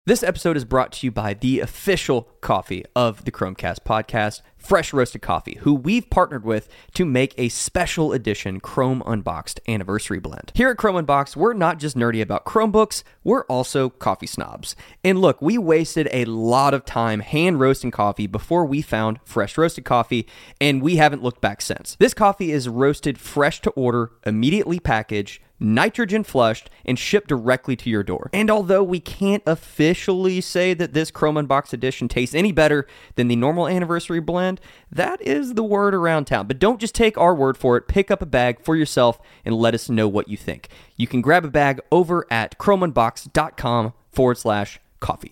This episode is brought to you by the official coffee of the Chromecast podcast, Fresh Roasted Coffee, who we've partnered with to make a special edition Chrome Unboxed anniversary blend. Here at Chrome Unboxed, we're not just nerdy about Chromebooks, we're also coffee snobs. And look, we wasted a lot of time hand roasting coffee before we found Fresh Roasted Coffee, and we haven't looked back since. This coffee is roasted fresh to order, immediately packaged, nitrogen flushed, and shipped directly to your door. And although we can't officially say that this Chrome Unboxed edition tastes any better than the normal anniversary blend, that is the word around town. But don't just take our word for it. Pick up a bag for yourself and let us know what you think. You can grab a bag over at chromeunboxed.com/coffee.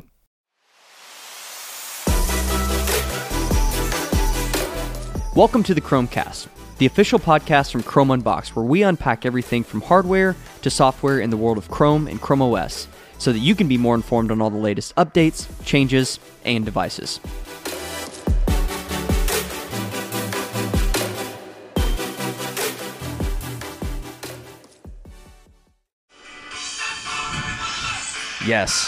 Welcome to the Chromecast, the official podcast from Chrome Unboxed, where we unpack everything from hardware to software in the world of Chrome and Chrome OS, so that you can be more informed on all the latest updates, changes, and devices. Yes.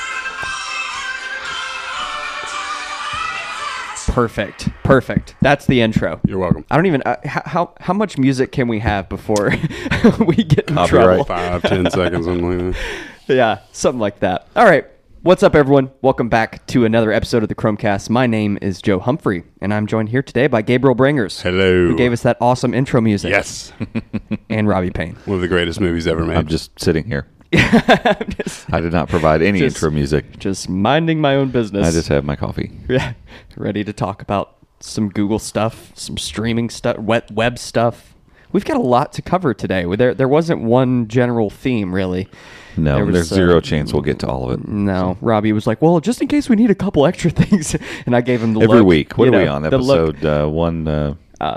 Perfect. That's the intro. You're welcome. I don't even how much music can we have before we get in Copyright. trouble? 5-10 seconds, something like that. Yeah, something like that. All right. What's up, everyone? Welcome back to another episode of the Chromecast. My name is Joe Humphrey, and I'm joined here today by Gabriel Bringers. Hello. Who gave us that awesome intro music. Yes. And Robbie Payne. One of the greatest movies ever made. I'm just sitting here. I did not provide any intro music. Just minding my own business. I just have my coffee. Yeah, ready to talk about some Google stuff, some streaming stuff, web stuff. We've got a lot to cover today. There wasn't one general theme, really. No, there's zero chance we'll get to all of it. No, Robbie was like, well, just in case we need a couple extra things. And I gave him the Every look, week. What you are we know, on? the look. Episode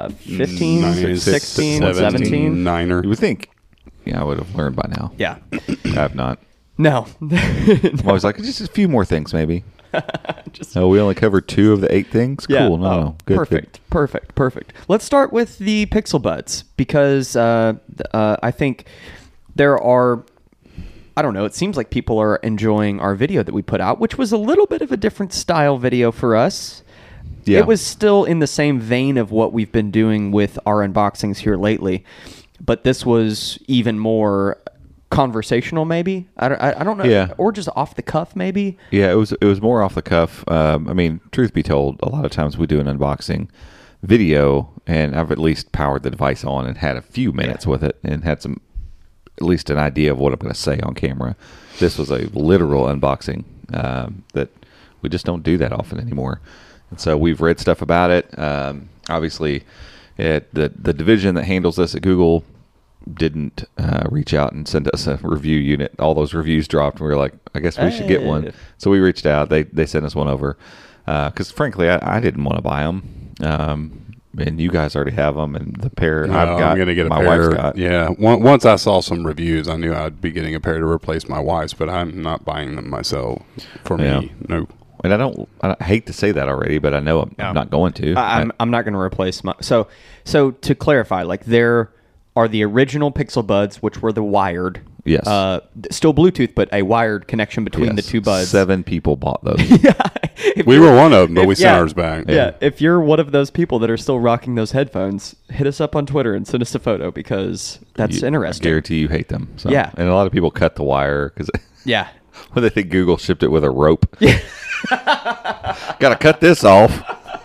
15, 16, 17. Niner. You would think. Yeah, I would have learned by now. Yeah. I have not. No. I'm always like, just a few more things, maybe. Just, No, we only covered 2 of the 8 things? yeah. Cool. No. Good. Perfect. Let's start with the Pixel Buds because I think there are, I don't know, it seems like people are enjoying our video that we put out, which was a little bit of a different style video for us. Yeah. It was still in the same vein of what we've been doing with our unboxings here lately, but this was even more conversational, maybe. I don't know. Yeah. Or just off the cuff, maybe. Yeah, it was more off the cuff. I mean, truth be told, a lot of times we do an unboxing video, and I've at least powered the device on and had a few minutes with it and had at least an idea of what I'm going to say on camera. This was a literal unboxing that we just don't do that often anymore. And so we've read stuff about it. Obviously, the division that handles this at Google didn't reach out and send us a review unit. All those reviews dropped, and we were like, I guess we should get one. So we reached out. They sent us one over because, frankly, I didn't want to buy them. And you guys already have them, and the pair No, I've got, I'm going to get a my pair. wife's got. Yeah. Once I saw some reviews, I knew I'd be getting a pair to replace my wife's, but I'm not buying them myself. For me, no. And I hate to say that already, but I know I'm not going to. I'm not going to replace my. So to clarify, like there are the original Pixel Buds, which were the wired. Yes. Still Bluetooth, but a wired connection between the two buds. 7 people bought those. We were one of them, but we sent ours back. Yeah. If you're one of those people that are still rocking those headphones, hit us up on Twitter and send us a photo because that's interesting. I guarantee you hate them. So. Yeah. And a lot of people cut the wire because Yeah. when they think Google shipped it with a rope. Got to cut this off.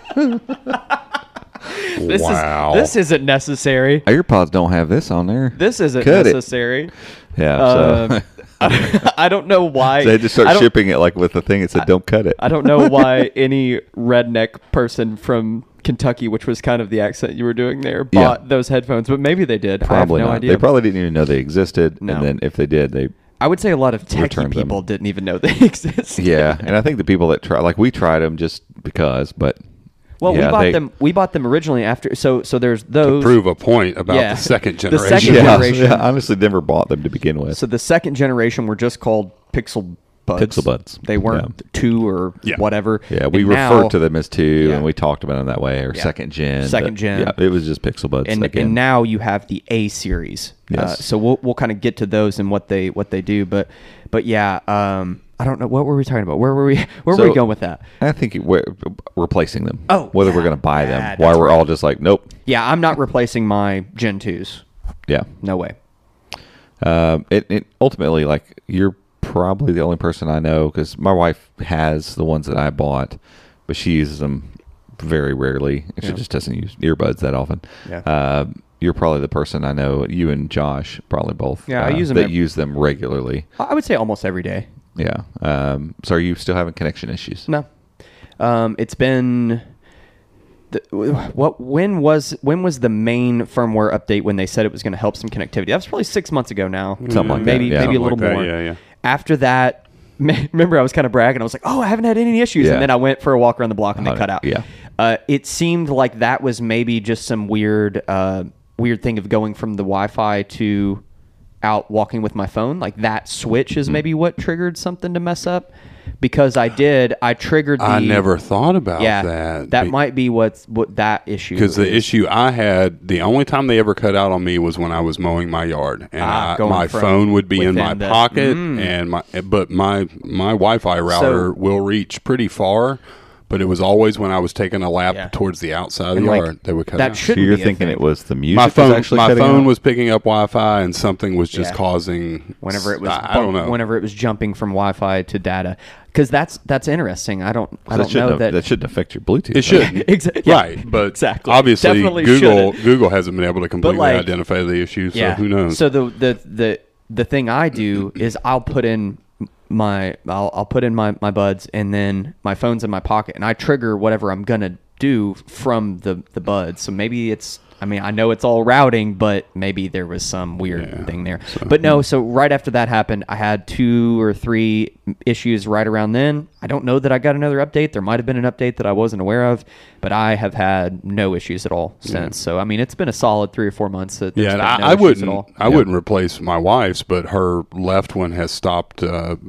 Wow. This isn't necessary. AirPods don't have this on there. This isn't Cut it. necessary. Yeah. So I don't know why. they just start shipping it like with the thing that said don't cut it. I don't know why any redneck person from Kentucky, which was kind of the accent you were doing there, bought those headphones, but maybe they did. Probably I have no not. idea. They probably didn't even know they existed. No. And then if they did, I would say a lot of techie returned them. people didn't even know they existed. yeah. And I think the people that we tried them just because, but. Well, yeah, we bought them originally after. So there's those. To prove a point about Yeah. the second The generation. second Yeah, generation. yeah, I honestly never bought them to begin with. So the second generation were just called Pixel Buds. Pixel Buds. They weren't 2 or whatever. Yeah, we And refer now- to them as 2, Yeah. and we talked about them that way, or second gen. Second gen. Yeah, it was just Pixel Buds. And now you have the A series. Yes. So we'll kind of get to those and what they do, but yeah, I don't know. What were we talking about? Where were we going with that? I think we're replacing them. Oh, whether yeah. we're going to buy them. Yeah, Why that's we're right. all just like, nope. Yeah, I'm not replacing my Gen 2s. Yeah. No way. It ultimately, like, you're probably the only person I know, because my wife has the ones that I bought, but she uses them very rarely. She just doesn't use earbuds that often. Yeah. You're probably the person I know. You and Josh, probably both. Yeah, I use them that use them regularly. I would say almost every day. Yeah. So are you still having connection issues? No. It's been when was the main firmware update when they said it was going to help some connectivity? That was probably 6 months ago now. Something like maybe that, yeah. maybe a Something little like that, more. yeah. After that, remember I was kind of bragging. I was like, "Oh, I haven't had any issues." Yeah. And then I went for a walk around the block and they cut out. Yeah. It seemed like that was maybe just some weird thing of going from the Wi-Fi to out walking with my phone. Like that switch is maybe what triggered something to mess up. Because I triggered the... I never thought about yeah, that. That might be what that issue is. Because the issue I had, the only time they ever cut out on me was when I was mowing my yard, and going my from phone would be in my within the- pocket, and my Wi-Fi router will reach pretty far, but it was always when I was taking a lap Yeah. towards the outside of And, the like, yard they would cut that out. So shouldn't you're be a thinking thing. it was the music My was phone, actually my cutting phone out? was picking up Wi-Fi, and something was just Yeah. causing. Whenever it was, I don't know. Whenever it was jumping from Wi-Fi to data, because that's interesting. I don't know that shouldn't affect your Bluetooth. It shouldn't. Exactly. Right, but Exactly. obviously Definitely Google hasn't been able to completely like- identify the issue, so who knows? So the thing I do is I'll put in my buds, and then my phone's in my pocket, and I trigger whatever I'm gonna do from the buds. So maybe it's, I mean, I know it's all routing, but maybe there was some weird thing there. But no, so right after that happened, I had 2 or 3 issues right around then. I don't know that I got another update. There might have been an update that I wasn't aware of, but I have had no issues at all since. So I mean, it's been a solid 3 or 4 months. That there's Yeah, been and no I issues wouldn't. at all. I wouldn't replace my wife's, but her left one has stopped.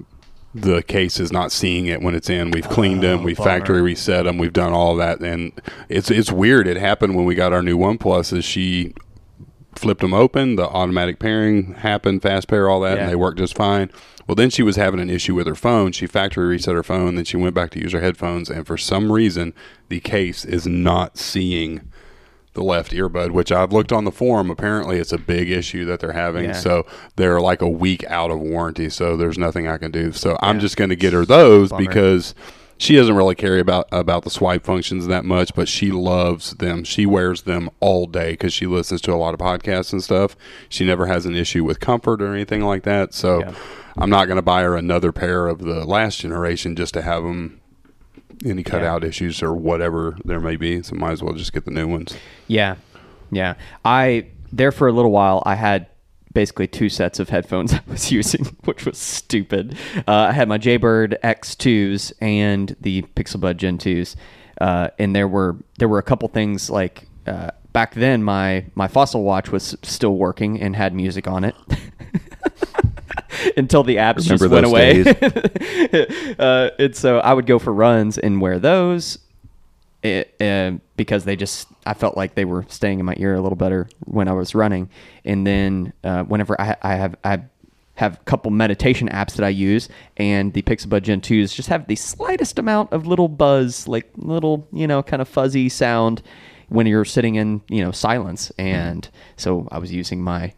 The case is not seeing it when it's in. We've cleaned them. We've factory reset them. We've done all that, and it's weird. It happened when we got our new OnePlus. Is she flipped them open? The automatic pairing happened, fast pair, all that, Yeah. and they worked just fine. Well, then she was having an issue with her phone. She factory reset her phone. Then she went back to use her headphones, and for some reason, the case is not seeing the left earbud, which I've looked on the forum. Apparently it's a big issue that they're having. Yeah. So they're like a week out of warranty. So there's nothing I can do. So I'm just going to get her those because she doesn't really care about the swipe functions that much, but she loves them. She wears them all day because she listens to a lot of podcasts and stuff. She never has an issue with comfort or anything like that. So I'm not going to buy her another pair of the last generation just to have them any cutout issues or whatever there may be. So might as well just get the new ones. Yeah. There for a little while, I had basically 2 sets of headphones I was using, which was stupid. I had my Jaybird X2s and the Pixel Bud Gen 2s, and there were a couple things like back then my Fossil watch was still working and had music on it. Until the apps just went away. And so I would go for runs and wear those because I felt like they were staying in my ear a little better when I was running. And then whenever I have a couple meditation apps that I use, and the Pixel Bud Gen 2s just have the slightest amount of little buzz, like little, kind of fuzzy sound when you're sitting in, silence. And so I was using my,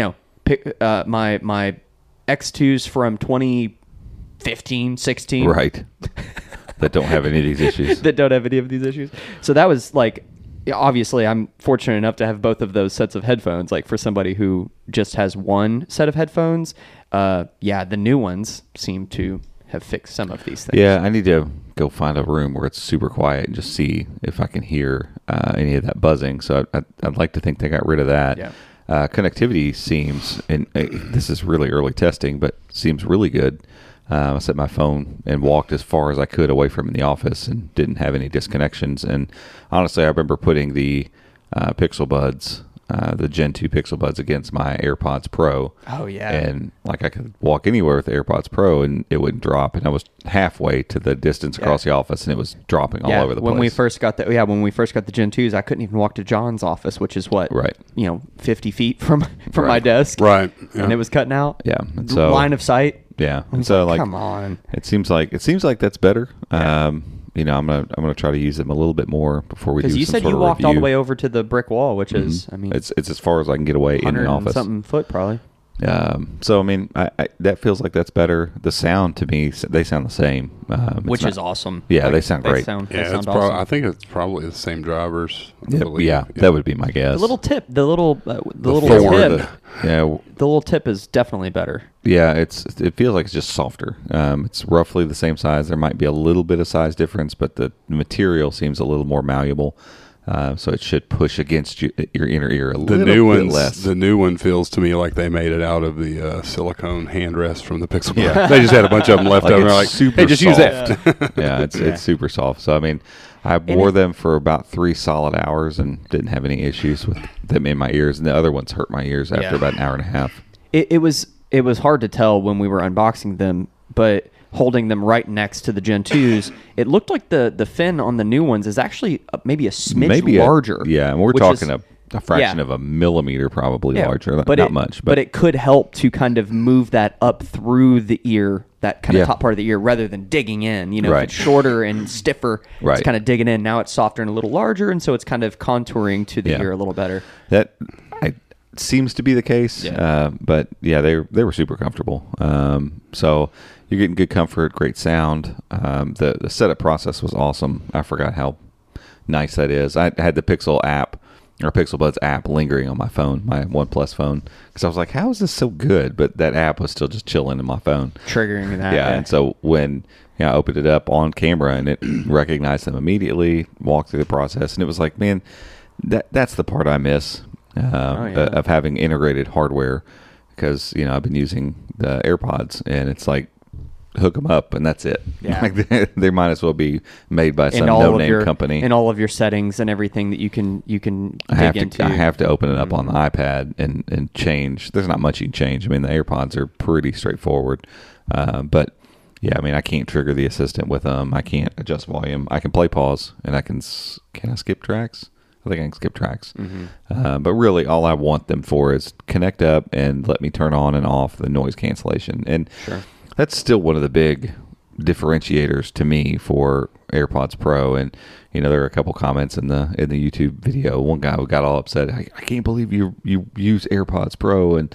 my X2s from 2015, 16. Right. That don't have any of these issues. That don't have any of these issues. So that was like, obviously I'm fortunate enough to have both of those sets of headphones. Like for somebody who just has one set of headphones, the new ones seem to have fixed some of these things. Yeah, I need to go find a room where it's super quiet and just see if I can hear any of that buzzing. So I'd like to think they got rid of that. Yeah. Connectivity seems, and this is really early testing, but seems really good. I set my phone and walked as far as I could away from the office and didn't have any disconnections. And honestly, I remember putting the Pixel Buds, the Gen 2 Pixel Buds against my AirPods Pro. Oh, yeah. And like I could walk anywhere with the AirPods Pro and it wouldn't drop. And I was halfway to the distance across the office and it was dropping all over the place. When we first got the Gen 2s, I couldn't even walk to John's office, which is what, 50 feet from my desk. Right. Yeah. And it was cutting out. Yeah. And so line of sight, Yeah, and so like, come on. it seems like that's better. You know, I'm gonna try to use them a little bit more before we do. Because you some said sort you of walked all the review. way over to the brick wall, which is, I mean, It's as far as I can get away in an 100 and office. something foot probably. So I mean, I that feels like that's better. The sound to me, they sound the same, Which is awesome. Yeah, they sound great. They sound it's awesome. I think it's probably the same drivers. I Yeah, believe. that would be my guess. The little tip, the little Ford. tip, Yeah, the little tip is definitely better. yeah. It feels like it's just softer. It's roughly the same size. There might be a little bit of size difference, but the material seems a little more malleable. So it should push against your inner ear a The little new bit ones, less. the new one feels to me like they made it out of the silicone handrest from the Pixel. Yeah. They just had a bunch of them left Like over. it's They're like, super hey, just use soft. that. Yeah, it's super soft. So I mean, I wore them for about 3 solid hours and didn't have any issues with them in my ears. And the other ones hurt my ears after about an hour and a half. It was hard to tell when we were unboxing them, but holding them right next to the Gen 2s, it looked like the fin on the new ones is actually maybe a smidge larger. And we're which talking is- a fraction of a millimeter probably larger. But not much. But it could help to kind of move that up through the ear, that kind of top part of the ear, rather than digging in. You know, if it's shorter and stiffer, it's kind of digging in. Now it's softer and a little larger, and so it's kind of contouring to the ear a little better. That seems to be the case. But yeah, they were super comfortable. So you're getting good comfort, great sound. The setup process was awesome. I forgot how nice that is. I had the Pixel Buds app lingering on my phone, my OnePlus phone, because I was like, how is this so good? But that app was still just chilling in my phone. Triggering that. Yeah, and so when I opened it up on camera and it recognized them immediately, walked through the process, and it was like, man, that's the part I miss of having integrated hardware, because I've been using the AirPods and it's like, hook them up and that's it. Yeah. Like they might as well be made by some no-name company. And all of your settings and everything that you can dig into. I have to open it up on the iPad and change. There's not much you can change. I mean, the AirPods are pretty straightforward. But yeah, I mean, I can't trigger the assistant with them. I can't adjust volume. I can play pause and can I skip tracks? I think I can skip tracks. But really all I want them for is connect up and let me turn on and off the noise cancellation. And that's still one of the big differentiators to me for AirPods Pro. And there are a couple comments in the YouTube video. One guy got all upset. I can't believe you use AirPods Pro, and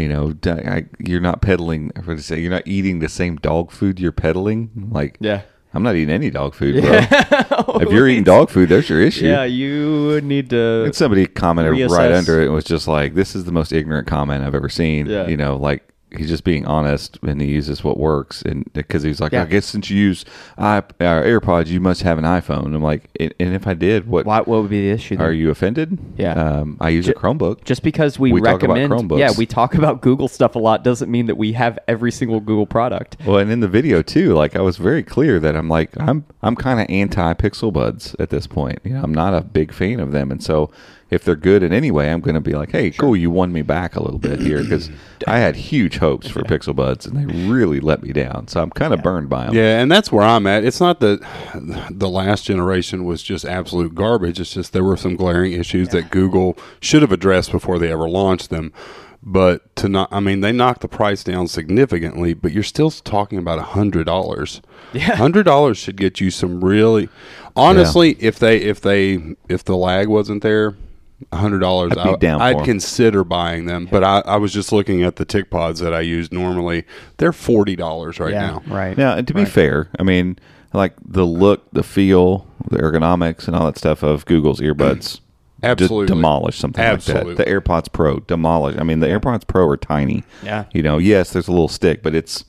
you're not peddling. What to say? You're not eating the same dog food you're peddling. Like, I'm not eating any dog food, bro. If you're eating dog food, there's your issue. Yeah, you need to. And somebody commented reassess. right under it and was just like, "This is the most ignorant comment I've ever seen." Yeah. Like. He's just being honest, and he uses what works. And because he's like, I guess since you use AirPods, you must have an iPhone. I'm like, and if I did, what would be the issue? Are you offended? Yeah. I use a Chromebook. Just because we recommend, talk about Chromebooks. we talk about Google stuff a lot doesn't mean that we have every single Google product. Well, and in the video too, like I was very clear that I'm like, I'm kind of anti Pixel Buds at this point. I'm not a big fan of them, and so. If they're good in any way, I'm going to be like, hey, cool, you won me back a little bit here, because I had huge hopes for Pixel Buds, and they really let me down. So I'm kind of burned by them. Yeah, and that's where I'm at. It's not that the last generation was just absolute garbage. It's just there were some glaring issues that Google should have addressed before they ever launched them. But they knocked the price down significantly, but you're still talking about $100. Yeah. $100 should get you some really, honestly, if the lag wasn't there, $100, I'd consider buying them. But I was just looking at the TicPods that I use normally. They're $40 right now. Right. Now, and to be fair, I mean, like the look, the feel, the ergonomics, and all that stuff of Google's earbuds. Absolutely. Just demolish something like that. The AirPods Pro, demolish. I mean, the AirPods Pro are tiny. Yeah. Yes, there's a little stick, but it's,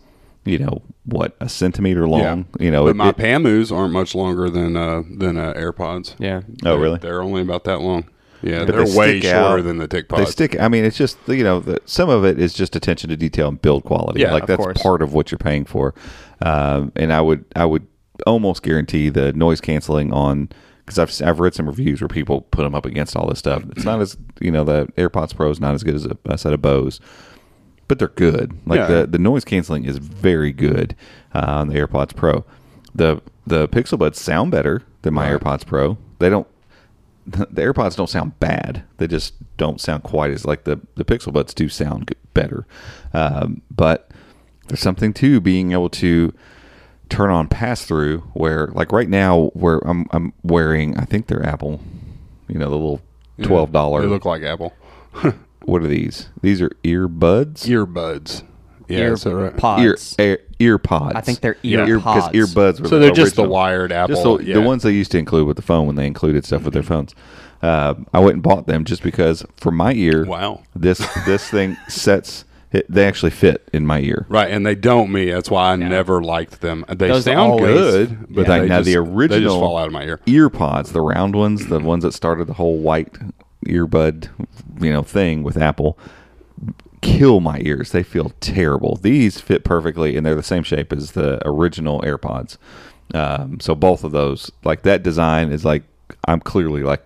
a centimeter long. Yeah. But my Pamus aren't much longer than AirPods. Yeah. Oh, really? They're only about that long. Yeah, but they're way shorter than the TicPods. They stick. I mean, it's just some of it is just attention to detail and build quality. Yeah, like that's course. part of what you're paying for. And I would almost guarantee the noise canceling on, because I've read some reviews where people put them up against all this stuff. It's not as the AirPods Pro is not as good as a set of Bose, but they're good. Like the noise canceling is very good on the AirPods Pro. The Pixel Buds sound better than my AirPods Pro. They don't. The AirPods don't sound bad. They just don't sound quite as like the Pixel Buds do sound better. But there's something to being able to turn on pass-through where, like right now, where I'm wearing, I think they're Apple, the little $12. They look like Apple. What are these? These are earbuds? Earbuds. Yeah, so right. Pods. Ear pods. I think they're ear Because pods. earbuds were So they're just the wired Apple. Just the ones they used to include with the phone when they included stuff with their phones. I went and bought them just because for my ear, Wow. this thing sets. They actually fit in my ear. Right, and they don't me. That's why I never liked them. They Those sound always- good, but Now they the just original fall out of my ear. ear pods, the round ones, the ones that started the whole white earbud, thing with Apple, kill my ears. They feel terrible. These fit perfectly, and they're the same shape as the original AirPods. So both of those, like that design is like, I'm clearly like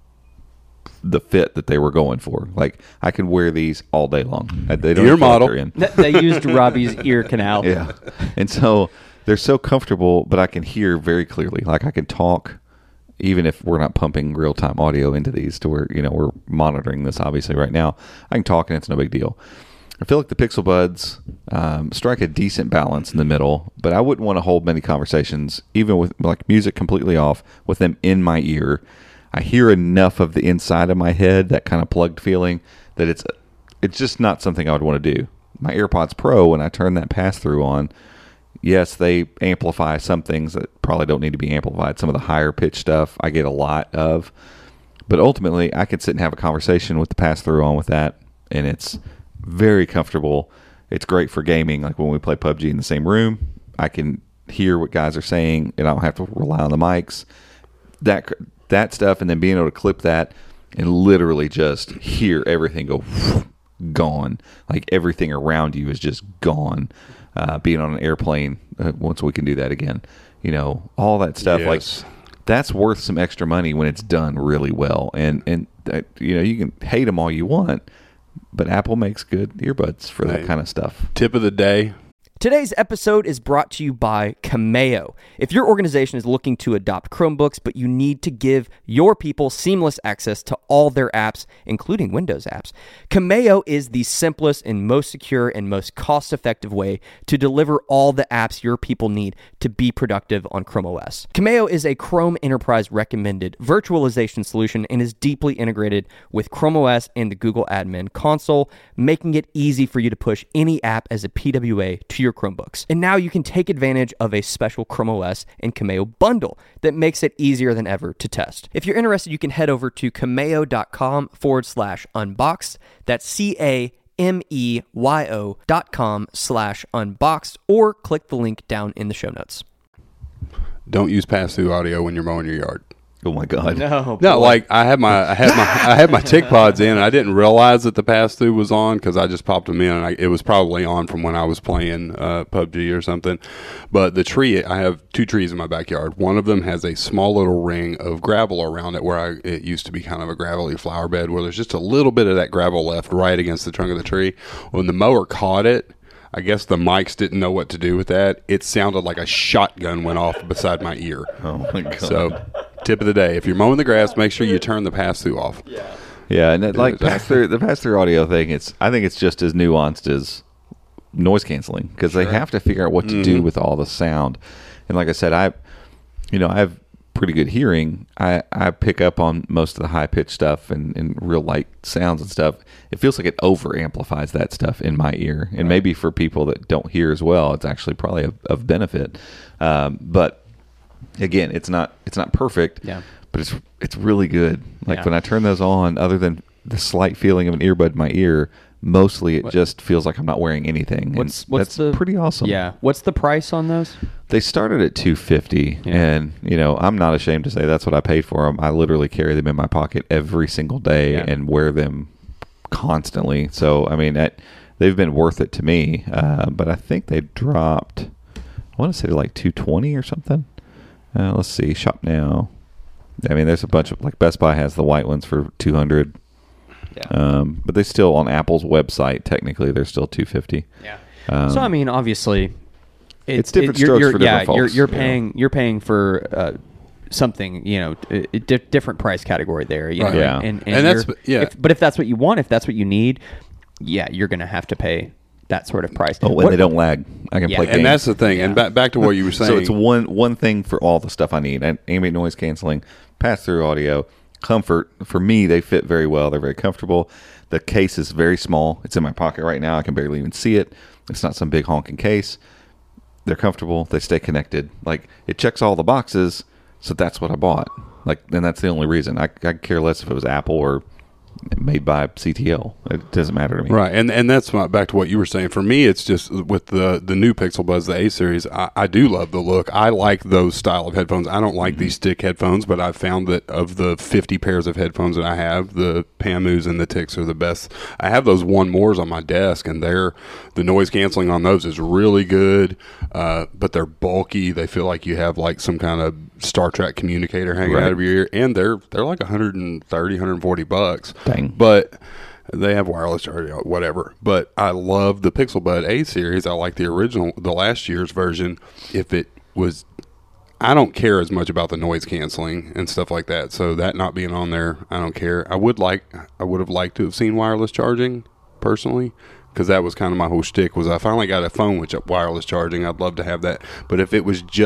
the fit that they were going for. Like I can wear these all day long. They don't Ear even feel like model. they're in. They used Robbie's ear canal. Yeah. And so they're so comfortable, but I can hear very clearly. Like I can talk, even if we're not pumping real time audio into these to where, we're monitoring this obviously right now. I can talk and it's no big deal. I feel like the Pixel Buds strike a decent balance in the middle, but I wouldn't want to hold many conversations, even with like music completely off, with them in my ear. I hear enough of the inside of my head, that kind of plugged feeling, that it's just not something I would want to do. My AirPods Pro, when I turn that pass-through on, yes, they amplify some things that probably don't need to be amplified. Some of the higher pitch stuff I get a lot of. But ultimately, I could sit and have a conversation with the pass-through on with that, and it's very comfortable. It's great for gaming. Like when we play PUBG in the same room, I can hear what guys are saying, and I don't have to rely on the mics. That stuff, and then being able to clip that and literally just hear everything go gone. Like everything around you is just gone. Being on an airplane, once we can do that again, all that stuff. Yes. Like that's worth some extra money when it's done really well. And you can hate them all you want, but Apple makes good earbuds for that kind of stuff. Tip of the day. Today's episode is brought to you by Cameo. If your organization is looking to adopt Chromebooks, but you need to give your people seamless access to all their apps, including Windows apps, Cameo is the simplest and most secure and most cost-effective way to deliver all the apps your people need to be productive on Chrome OS. Cameo is a Chrome Enterprise recommended virtualization solution and is deeply integrated with Chrome OS and the Google Admin Console, making it easy for you to push any app as a PWA to your Chromebooks. And now you can take advantage of a special Chrome OS and Cameo bundle that makes it easier than ever to test. If you're interested, you can head over to cameo.com/unboxed. That's cameo.com/unboxed, or click the link down in the show notes. Don't use pass-through audio when you're mowing your yard. Oh my God! No, like I had my tick pods in, and I didn't realize that the pass through was on because I just popped them in, and it was probably on from when I was playing PUBG or something. But the tree, I have 2 trees in my backyard. One of them has a small little ring of gravel around it, where it used to be kind of a gravelly flower bed, where there's just a little bit of that gravel left right against the trunk of the tree. When the mower caught it, I guess the mics didn't know what to do with that. It sounded like a shotgun went off beside my ear. Oh my God! So, tip of the day: if you're mowing the grass, make sure you turn the pass-through off. Yeah, and the pass-through audio thing. I think it's just as nuanced as noise canceling, because they have to figure out what to do with all the sound. And like I said, I have pretty good hearing. I pick up on most of the high-pitched stuff and real light sounds and stuff. It feels like it over-amplifies that stuff in my ear. And maybe for people that don't hear as well, it's actually probably of benefit. But again, it's not perfect. Yeah. But it's really good. Like when I turn those on, other than the slight feeling of an earbud in my ear, mostly it just feels like I'm not wearing anything. What's that's pretty awesome. Yeah. What's the price on those? They started at $250, and I'm not ashamed to say that's what I paid for them. I literally carry them in my pocket every single day and wear them constantly. So I mean, they've been worth it to me. But I think they dropped, I want to say like $220 or something. Let's see, shop now. I mean, there's a bunch of, like, Best Buy has the white ones for $200. Yeah. But they still, on Apple's website, technically they're still $250. Yeah. So I mean, obviously, it's different strokes for different folks. You're paying for something, different price category there. You know? Yeah. And that's but if that's what you want, if that's what you need, you're going to have to pay that sort of price. Oh, and they don't lag. I can play games. And that's the thing. Yeah. And back to what you were saying. So it's one thing for all the stuff I need. Ambient noise canceling, pass-through audio, comfort. For me, they fit very well. They're very comfortable. The case is very small. It's in my pocket right now. I can barely even see it. It's not some big honking case. They're comfortable. They stay connected. Like, it checks all the boxes, so that's what I bought. Like, and that's the only reason. I care less if it was Apple or made by CTL. It doesn't matter to me. Right, and that's back to what you were saying. For me, it's just with the new Pixel Buds, the A series, I do love the look. I like those style of headphones. I don't like these stick headphones, but I've found that of the 50 pairs of headphones that I have, the Pamus and the Ticks are the best. I have those One Mores on my desk, and the noise canceling on those is really good, but they're bulky. They feel like you have like some kind of Star Trek communicator hanging out of your ear, and they're like $130, $140. Dang. But they have wireless charging, whatever. But I love the Pixel Bud A series. I like the original, the last year's version. If it was, I don't care as much about the noise canceling and stuff like that. So that not being on there, I don't care. I would have liked to have seen wireless charging personally, because that was kind of my whole shtick. Was I finally got a phone with wireless charging? I'd love to have that. But if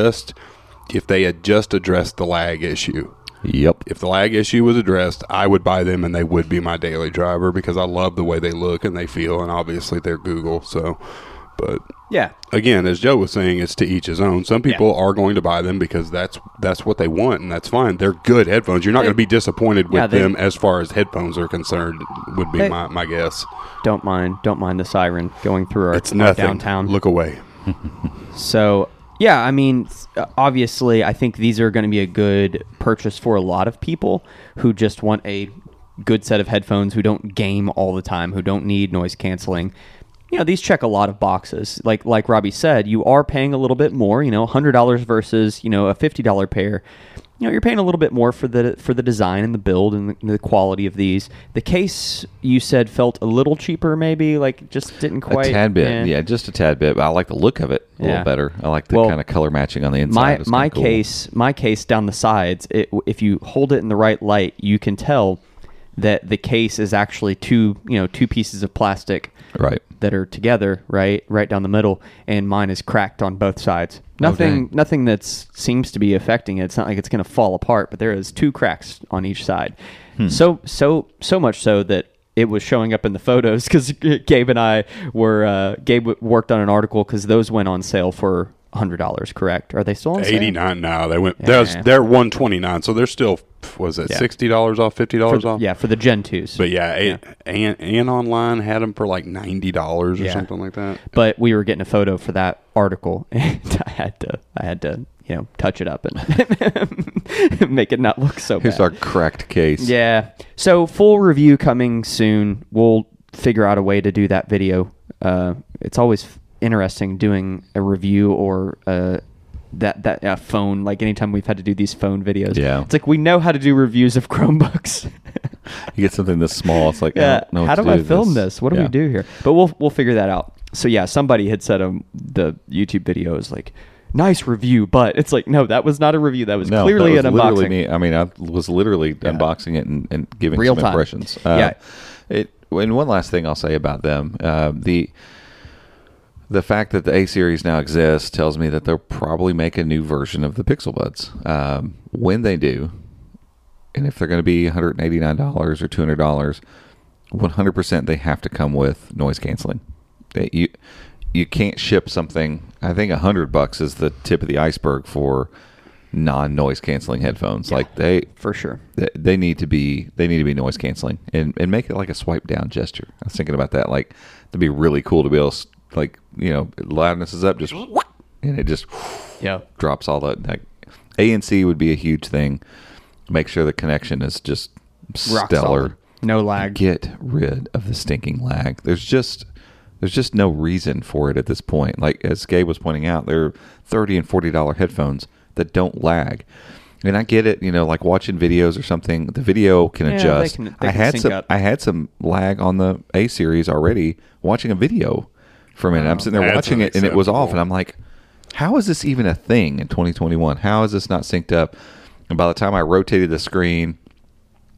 they had just addressed the lag issue. Yep. If the lag issue was addressed, I would buy them, and they would be my daily driver because I love the way they look and they feel, and obviously they're Google. So, but yeah, again, as Joe was saying, it's to each his own. Some people are going to buy them because that's what they want, and that's fine. They're good headphones. You're not going to be disappointed with them as far as headphones are concerned. Would be my guess. Don't mind the siren going through our downtown. Look away. So. Yeah, I mean, obviously, I think these are going to be a good purchase for a lot of people who just want a good set of headphones, who don't game all the time, who don't need noise canceling. You know, these check a lot of boxes. Like Robbie said, you are paying a little bit more, $100 versus, a $50 pair. You're paying a little bit more for the design and the build and the quality of these. The case, you said, felt a little cheaper, maybe, like just didn't quite. A tad bit, yeah, just a tad bit. But I like the look of it a little better. I like the kind of color matching on the inside. My case down the sides. If you hold it in the right light, you can tell that the case is actually two pieces of plastic, right, that are together, right down the middle, and mine is cracked on both sides. Nothing that seems to be affecting it. It's not like it's going to fall apart, but there is 2 cracks on each side. So much so that it was showing up in the photos because Gabe and I were Gabe worked on an article because those went on sale for $100. Correct? Are they still on sale? $89 now. They went. They're $129, so they're still. Was it $60 off, $50 off? Yeah, for the Gen 2s. But and online had them for like $90 or something like that. But we were getting a photo for that article, and I had to touch it up and make it not look so bad. Here's our cracked case. Yeah. So full review coming soon. We'll figure out a way to do that video. It's always interesting doing a review or that phone, like anytime we've had to do these phone videos. Yeah. It's like we know how to do reviews of Chromebooks. You get something this small, it's like, how do I film this? What do we do here? But we'll figure that out. So yeah, somebody had said the YouTube video is like, nice review, but it's like, no, that was not a review. That was clearly an unboxing. Me. I mean, I was literally unboxing it and giving real some time impressions. And one last thing I'll say about them, the fact that the A series now exists tells me that they'll probably make a new version of the Pixel Buds. When they do, and if they're going to be $189 or $200, 100% they have to come with noise canceling. You can't ship something. I think $100 is the tip of the iceberg for non-noise canceling headphones. Like for sure they need to be noise canceling and make it like a swipe down gesture. I was thinking about that. Like, that'd be really cool to be able to, like, loudness is up, just and it just drops all the, like, ANC would be a huge thing. Make sure the connection is just stellar. No lag. Get rid of the stinking lag. There's just no reason for it at this point. Like, as Gabe was pointing out, there are $30 and $40 headphones that don't lag. And I get it, like watching videos or something, the video can adjust. They can I had some lag on the A series already watching a video for a minute. I'm sitting there watching it and it was off, and I'm like, how is this even a thing in 2021? How is this not synced up? And by the time I rotated the screen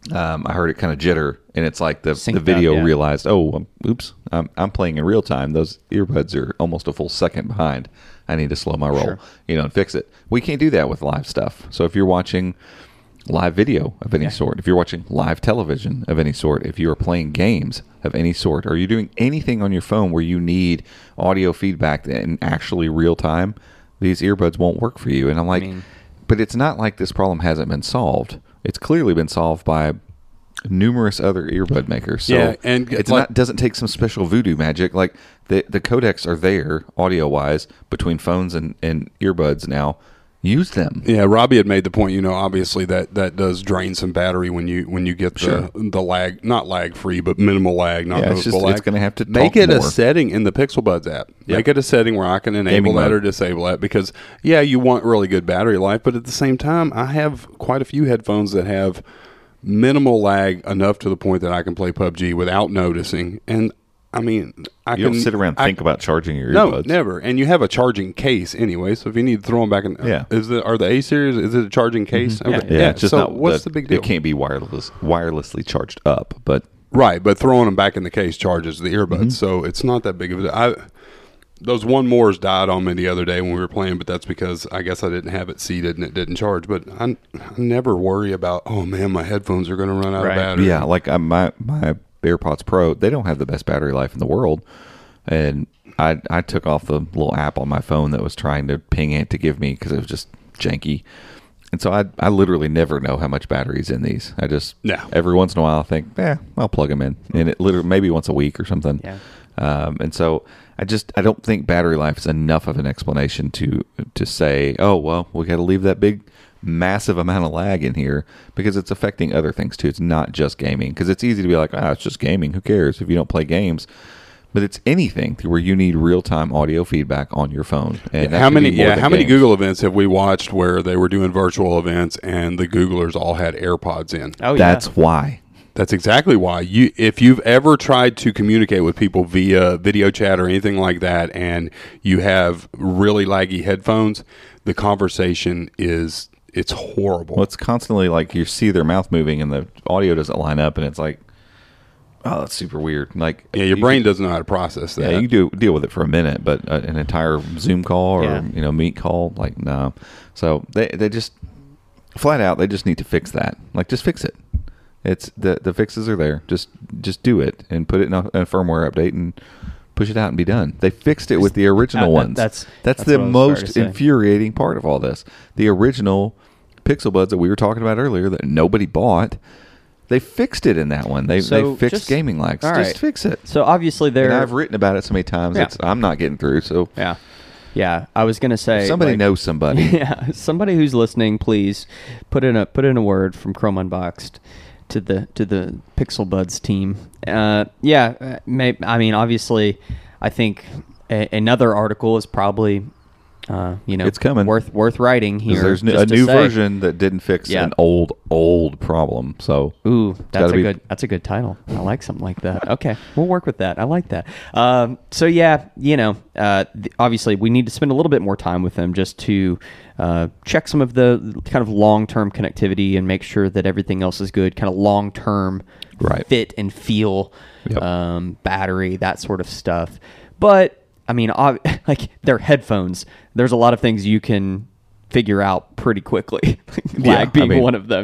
I heard it kind of jitter, and it's like the Synced video up, yeah. realized, oops, I'm playing in real time. Those earbuds are almost a full second behind. I need to slow my roll, Sure. and fix it. We can't do that with live stuff. So if you're watching live video of any sort, if you're watching live television of any sort, if you are playing games of any sort, or you're doing anything on your phone where you need audio feedback in actually real time, these earbuds won't work for you. And I'm like, but it's not like this problem hasn't been solved. It's clearly been solved by numerous other earbud makers. So Yeah, and it's like- doesn't take some special voodoo magic. Like the codecs are there audio wise between phones and earbuds now. Use them. Yeah, Robbie had made the point. Obviously that does drain some battery when you get the lag, not lag free, but minimal lag, not noticeable lag. It's going to have to make talk it a more. setting in the Pixel Buds app. Yep. Make it a setting where I can enable Gaming that mode. or disable that, because you want really good battery life, but at the same time, I have quite a few headphones that have minimal lag enough to the point that I can play PUBG without noticing. And I mean, You don't sit around and think about charging your No, earbuds. never. And you have a charging case anyway, so if you need to throw them back in, Yeah. are the A series? Is it a charging case? Yeah. Okay. Yeah, it's just so not. what's the big deal? It can't be wirelessly charged up, but Right, but throwing them back in the case charges the earbuds, Mm-hmm. so it's not that big of a. Those One Mores died on me the other day when we were playing, but that's because I guess I didn't have it seated and it didn't charge. But I never worry about, oh man, my headphones are going to run out Right. of battery. yeah, like my AirPods Pro, they don't have the best battery life in the world, and I took off the little app on my phone that was trying to ping it to give me because it was just janky. And so I literally never know how much battery's in these. I just every once in a while I think, I'll plug them in, and it literally maybe once a week or something. Yeah. And so I don't think battery life is enough of an explanation to say, oh well, we got to leave that big massive amount of lag in here, because it's affecting other things too. It's not just gaming, because it's easy to be like, it's just gaming. Who cares if you don't play games? But it's anything where you need real-time audio feedback on your phone. And how many games. Google events have we watched where they were doing virtual events and the Googlers all had AirPods in? Oh, That's why. That's exactly why. If you've ever tried to communicate with people via video chat or anything like that, and you have really laggy headphones, the conversation it's horrible. Well, it's constantly like you see their mouth moving and the audio doesn't line up, and it's like, oh, that's super weird. Like, your brain doesn't know how to process that. Yeah, you do deal with it for a minute, but an entire Zoom call or Meet call, like, no. So they just flat out, they just need to fix that. Like, just fix it. It's the fixes are there. Just do it and put it in a firmware update and push it out and be done. They fixed it with the original ones. That's the what I was starting most to say. infuriating part of all this. The original Pixel Buds that we were talking about earlier that nobody bought, they fixed it in that one. They fixed gaming lags. Just fix it. So obviously And I've written about it so many times. Yeah. I'm not getting through. So yeah. I was gonna say, somebody knows somebody. Yeah, somebody who's listening, please put in a word from Chrome Unboxed to the Pixel Buds team. Obviously, I think another article is probably it's coming, worth writing here. There's a new version that didn't fix an old problem. So that's a good title. I like something like that. Okay, we'll work with that. I like that. Obviously we need to spend a little bit more time with them just to check some of the kind of long-term connectivity and make sure that everything else is good. Kind of long-term fit and feel, battery, that sort of stuff. But I mean, like they're headphones. There's a lot of things you can figure out pretty quickly. Lag being one of them,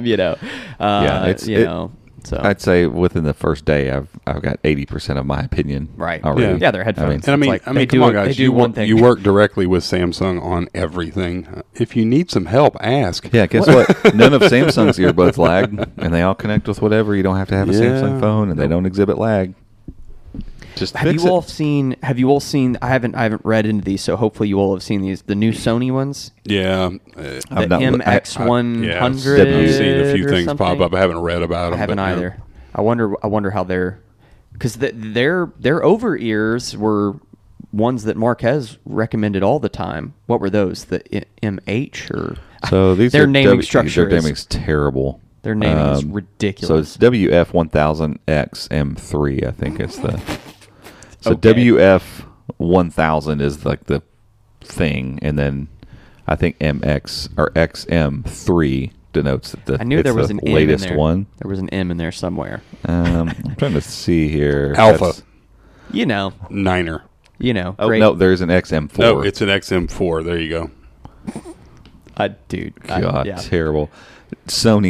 So I'd say within the first day, I've got 80% of my opinion already. Yeah, they're headphones. Come on, guys. They do one thing. You work directly with Samsung on everything. If you need some help, ask. Yeah, guess what? None of Samsung's earbuds lag, and they all connect with whatever. You don't have to have a Samsung phone, and they don't exhibit lag. Just have you all seen? I haven't read into these, so hopefully you all have seen these. The new Sony ones. Yeah, the MX100. I've seen a few things pop up. I haven't read about them. I haven't either. I wonder how they're, because their over ears were ones that Marquez recommended all the time. What were those? The MH or so these their naming structure. Their naming's terrible. Their naming is ridiculous. So it's WF1000XM3, I think it's the. So Okay. WF1000 is like the thing, and then I think MX or XM3 denotes that I knew there was an M in latest there. one. There was an M in there somewhere. I'm trying to see here. Alpha. You know. Niner. Oh, Great. no, there's an XM4. No, it's an XM4. There you go. Dude. God, yeah. terrible. Sony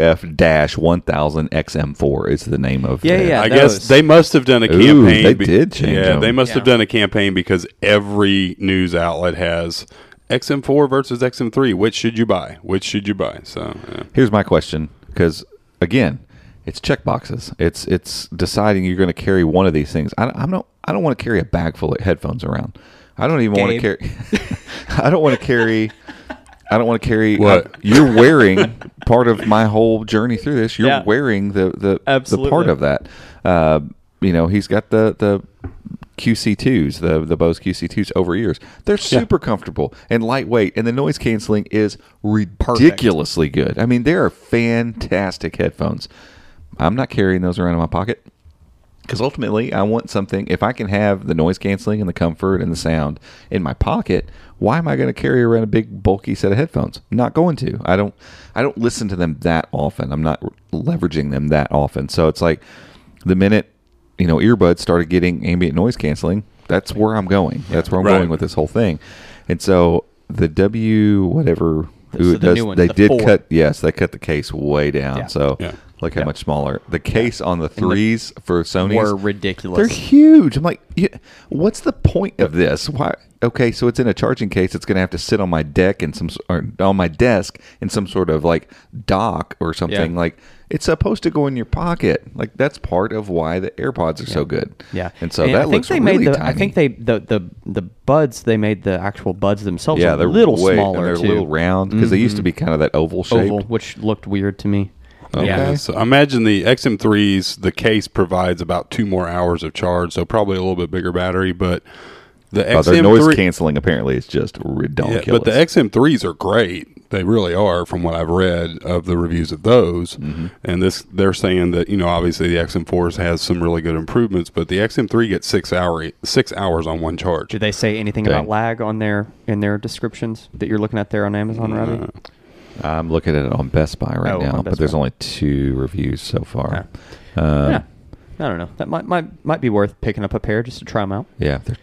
WF-1000 XM4 is the name of Yeah, it. yeah. I those. guess they must have done a Ooh, campaign. they did change Yeah, them. they must have Yeah. done a campaign because every news outlet has XM4 versus XM3. Which should you buy? Which should you buy? So, yeah. Here's my question, because again, it's check boxes. It's deciding you're going to carry one of these things. I don't want to carry a bag full of headphones around. I don't even want to carry. I don't want to carry. What? You're wearing part of my whole journey through this. You're Yeah. wearing the Absolutely. part of that. He's got the QC2s, the Bose QC2s over ears. They're super comfortable and lightweight, and the noise canceling is ridiculously good. I mean, they are fantastic headphones. I'm not carrying those around in my pocket because ultimately I want something. If I can have the noise canceling and the comfort and the sound in my pocket, why am I going to carry around a big bulky set of headphones? I'm not going to. I don't listen to them that often. I'm not leveraging them that often. So it's like the minute earbuds started getting ambient noise canceling, that's where I'm going. That's where I'm going with this whole thing. And so the W whatever who So the does new ones, they the did 4. cut they cut the case way down. Yeah. So Yeah. look how much smaller. The case on the threes for Sony's Were ridiculous. they're huge. I'm like, what's the point of this? Why? Okay, so it's in a charging case. It's going to have to sit on my deck and on my desk in some sort of like dock or something. Yeah. Like it's supposed to go in your pocket. Like that's part of why the AirPods are so good. Yeah, and so I that think looks they really made tiny. I think the buds. They made the actual buds themselves. yeah, a they're little way, smaller and they're too. a little round because they used to be kind of that oval shape. Oval, which looked weird to me. Okay. Yeah. So I imagine the XM3s, the case provides about 2 more hours of charge, so probably a little bit bigger battery. But the Their XM3 noise canceling apparently is just ridiculous. but the XM3s are great. They really are, from what I've read of the reviews of those. And they're saying that obviously the XM4s has some really good improvements, but the XM3 gets 6 hours on one charge. Did they say anything Dang. about lag in their descriptions that you're looking at there on Amazon, Robbie? I'm looking at it on Best Buy right Oh, now, on but Best there's Buy. only 2 reviews so far. Yeah, I don't know. That might be worth picking up a pair just to try them out. Yeah, they're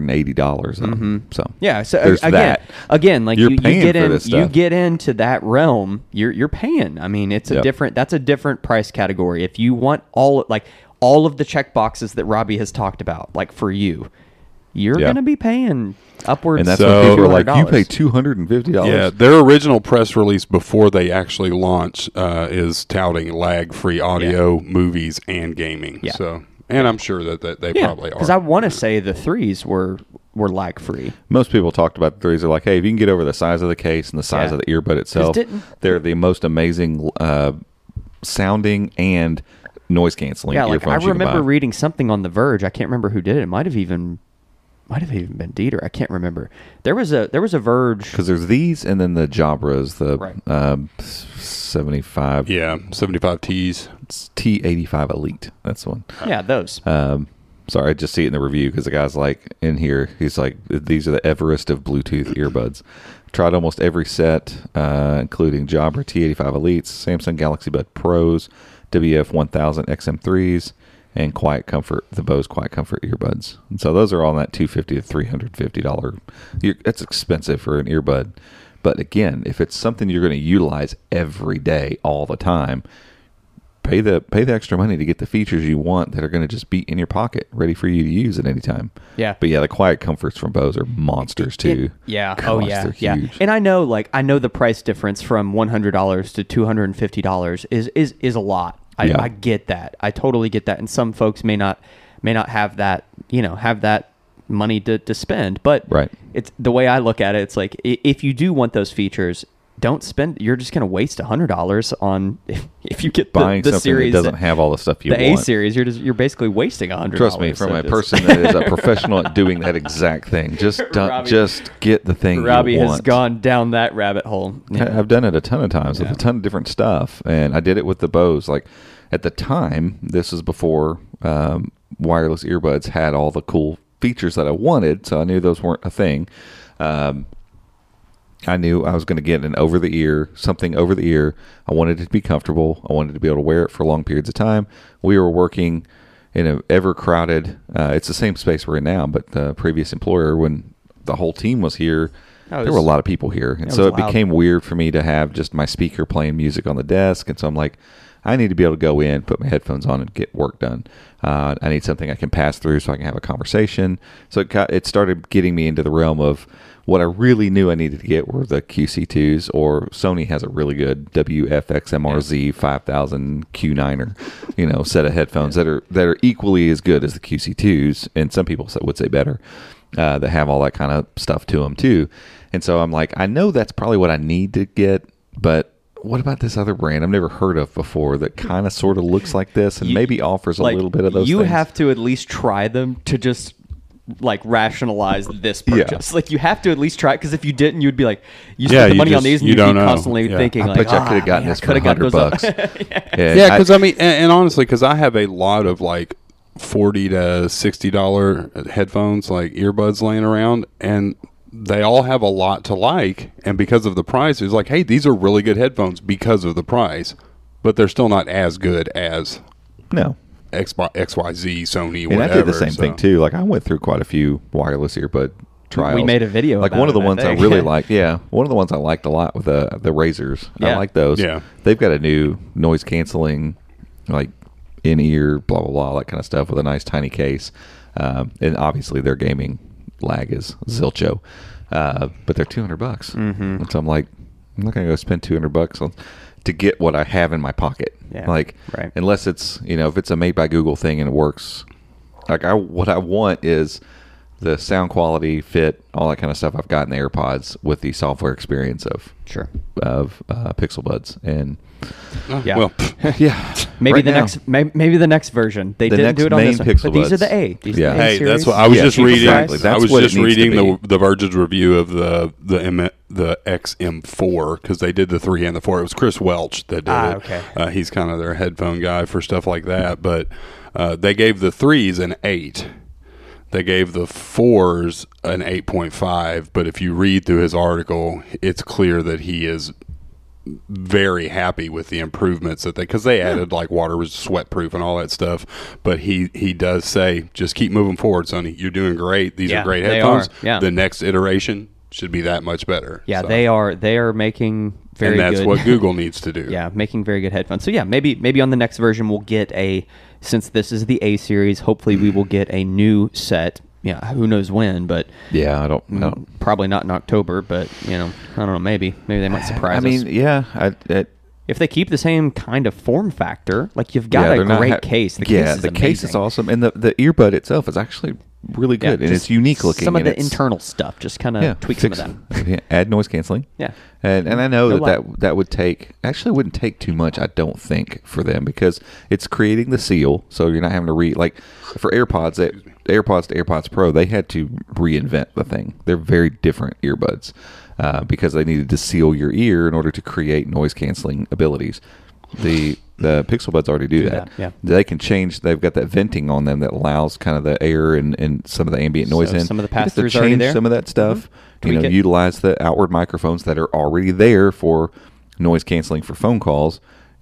$280. So Yeah. So there's that. again, like You're you paying get for in, this you stuff. get into that realm. You're paying. I mean, it's a Yep. different. That's a different price category. If you want all of the check boxes that Robbie has talked about, like for you, you're Yeah. going to be paying upwards. And that's So- when people are like, you $200. pay $250. Yeah, their original press release before they actually launch is touting lag-free audio, movies, and gaming. Yeah. So, and I'm sure that they probably are. Because I want to say the threes were lag free. Most people talked about the threes. They're like, hey, if you can get over the size of the case and the size Yeah. of the earbud itself, didn't- they're the most amazing sounding and noise canceling Yeah, like earphones I you can remember buy. reading something on The Verge. I can't remember who did it. It might have even been Dieter. I can't remember. There was a Verge. Because there's these and then the Jabras, the Right. 75 yeah, 75 Ts. it's T85 Elite. That's the one. Yeah, those. Sorry, I just see it in the review because the guy's like in here. He's like, these are the Everest of Bluetooth earbuds. Tried almost every set, including Jabra T85 Elites, Samsung Galaxy Bud Pros, WF-1000 XM3s, and Quiet Comfort, the Bose Quiet Comfort earbuds. And so those are all in that $250 to $350. That's expensive for an earbud. But again, if it's something you're going to utilize every day, all the time, pay the extra money to get the features you want that are going to just be in your pocket, ready for you to use at any time. Yeah. But yeah, the Quiet Comforts from Bose are monsters too. Yeah. Gosh, yeah. they're Yeah. huge. And I know the price difference from $100 to $250 is a lot. Yeah. I get that. I totally get that. And some folks may not have that, have that money to spend. But Right. it's the way I look at it. It's like if you do want those features, don't spend. You're just going to waste $100 on if you get Buying the something series that doesn't have all the stuff you the want. A series. You're basically wasting $100. Trust me, from So a just- person that is a professional at doing that exact thing, just Robbie- just get the thing Robbie you want. has gone down that rabbit hole. Yeah. I've done it a ton of times with a ton of different stuff, and I did it with the Bose. Like at the time, this is before wireless earbuds had all the cool features that I wanted, so I knew those weren't a thing. I knew I was going to get something over the ear. I wanted it to be comfortable. I wanted to be able to wear it for long periods of time. We were working in an ever crowded, it's the same space we're in now, but the previous employer, when the whole team was here, there were a lot of people here. And so it became weird for me to have just my speaker playing music on the desk. And so I'm like, I need to be able to go in, put my headphones on, and get work done. I need something I can pass through so I can have a conversation. So it started getting me into the realm of what I really knew I needed to get were the QC2s, or Sony has a really good WFX-MRZ 5000 Q9er, set of headphones that are equally as good as the QC2s, and some people would say better, that have all that kind of stuff to them too. And so I'm like, I know that's probably what I need to get, but what about this other brand I've never heard of before that kind of sort of looks like this and maybe offers a little bit of those you things? Have to at least try them to just rationalize this purchase. Yeah. You have to at least try it, because if you didn't, you'd be like, you spent the money on these and you'd be constantly thinking I bet you I could have gotten this for $100. Yeah, because I mean, and honestly, because I have a lot of $40 to $60 headphones, earbuds laying around, and they all have a lot to like, and because of the price, it's like, hey, these are really good headphones because of the price, but they're still not as good as XYZ, Sony, whatever. And I did the same thing too. I went through quite a few wireless earbud trials. We made a video about one of the it, ones I really liked. Yeah, one of the ones I liked a lot with the Razors. Yeah. I like those. Yeah, they've got a new noise canceling, in ear, blah blah blah, that kind of stuff with a nice tiny case, and obviously their gaming lag is zilcho, but they're $200. Mm-hmm. And so I'm like, I'm not gonna go spend $200 to get what I have in my pocket. Yeah, right. Unless it's if it's a made by Google thing and it works. What I want is the sound quality, fit, all that kind of stuff I've got in the AirPods with the software experience of Pixel Buds. And maybe the next version. They didn't do it on this one, but these are the A. These are the A series. That's what I was just reading. Exactly. I was just reading the Verge's review of the XM4, because they did the 3 and the 4. It was Chris Welch that did it. Okay. He's kind of their headphone guy for stuff like that. But they gave the 3s an 8. They gave the 4s an 8.5. But if you read through his article, it's clear that he is very happy with the improvements because they added water sweat proof and all that stuff, but he does say, just keep moving forward, Sonny. You're doing great. These are great headphones. The next iteration should be that much better. They are making very good. And that's what Google needs to do. Making very good headphones. So maybe on the next version we'll get since this is the A series, hopefully we will get a new set. Who knows when, but I don't probably not in October, but I don't know, maybe they might surprise us. If they keep the same kind of form factor, you've got a great case. The case is awesome, and the earbud itself is actually really good, and it's unique looking. Some of the internal stuff, just kind of tweak some of that. Add noise canceling. And I know that would wouldn't take too much, I don't think, for them, because it's creating the seal, so you're not having to for AirPods, AirPods to AirPods Pro, they had to reinvent the thing. They're very different earbuds because they needed to seal your ear in order to create noise canceling abilities. The Pixel Buds already do that. They can change. They've got that venting on them that allows kind of the air and some of the ambient noise in. Some of the pass-throughs already there. Some of that stuff. Utilize the outward microphones that are already there for noise canceling for phone calls,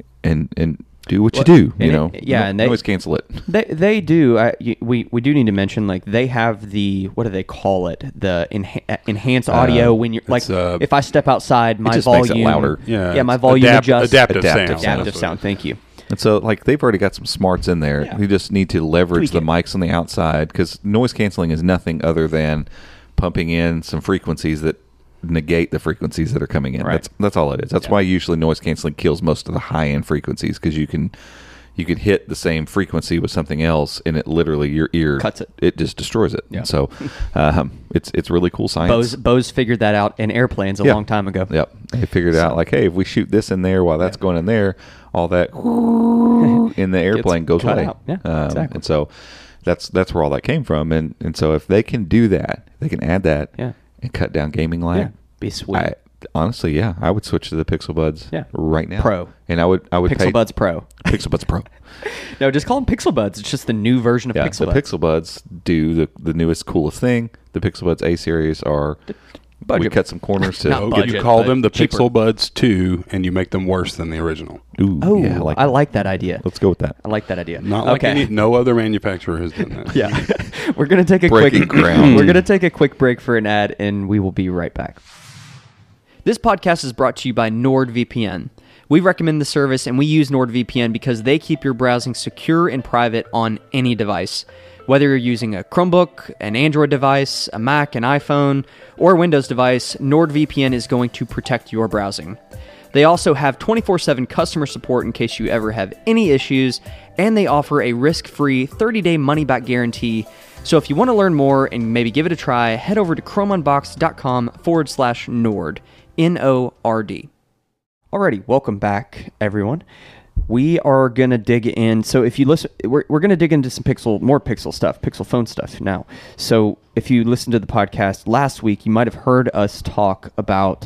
and do what you do. And noise cancel it. They do. We do need to mention they have the, what do they call it? The enhanced audio when you're if I step outside, my volume makes it louder. My volume adjusts. Adaptive sound. Thank you. And so, they've already got some smarts in there. You just need to leverage the mics on the outside, because noise canceling is nothing other than pumping in some frequencies that negate the frequencies that are coming in. That's all it is. That's why usually noise canceling kills most of the high end frequencies, because you can hit the same frequency with something else, and it literally, your ear cuts it. It just destroys it. Yeah. So it's really cool science. Bose figured that out in airplanes a long time ago. Yep. They figured out hey, if we shoot this in there while that's going in there, all that in the airplane goes away. Exactly. And so that's where all that came from. And so if they can do that, they can add that and cut down gaming lag. Be sweet. Honestly, I would switch to the Pixel Buds right now. Pro. And I would Pixel Buds Pro. Pixel Buds Pro. No, just call them Pixel Buds. It's just the new version of Pixel Buds. The Pixel Buds do the newest, coolest thing. The Pixel Buds A series are We cut some corners to. Not budget, you call but them the cheaper. Pixel Buds 2, and you make them worse than the original. Ooh, Oh, yeah, I like that idea. Let's go with that. I like that idea. Not like no other manufacturer has done that. Yeah. We're going to take a Breaking quick ground. We're going to take a quick break for an ad, and we will be right back. This podcast is brought to you by NordVPN. We recommend the service, and we use NordVPN because they keep your browsing secure and private on any device. Whether you're using a Chromebook, an Android device, a Mac, an iPhone, or a Windows device, NordVPN is going to protect your browsing. They also have 24/7 customer support in case you ever have any issues, and they offer a risk-free 30-day money-back guarantee. So if you want to learn more and maybe give it a try, head over to chromeunboxed.com/Nord, Nord. Alrighty, welcome back, everyone. We are going to dig in. So if you listen, we're going to dig into some more Pixel stuff, Pixel phone stuff now. So if you listened to the podcast last week, you might have heard us talk about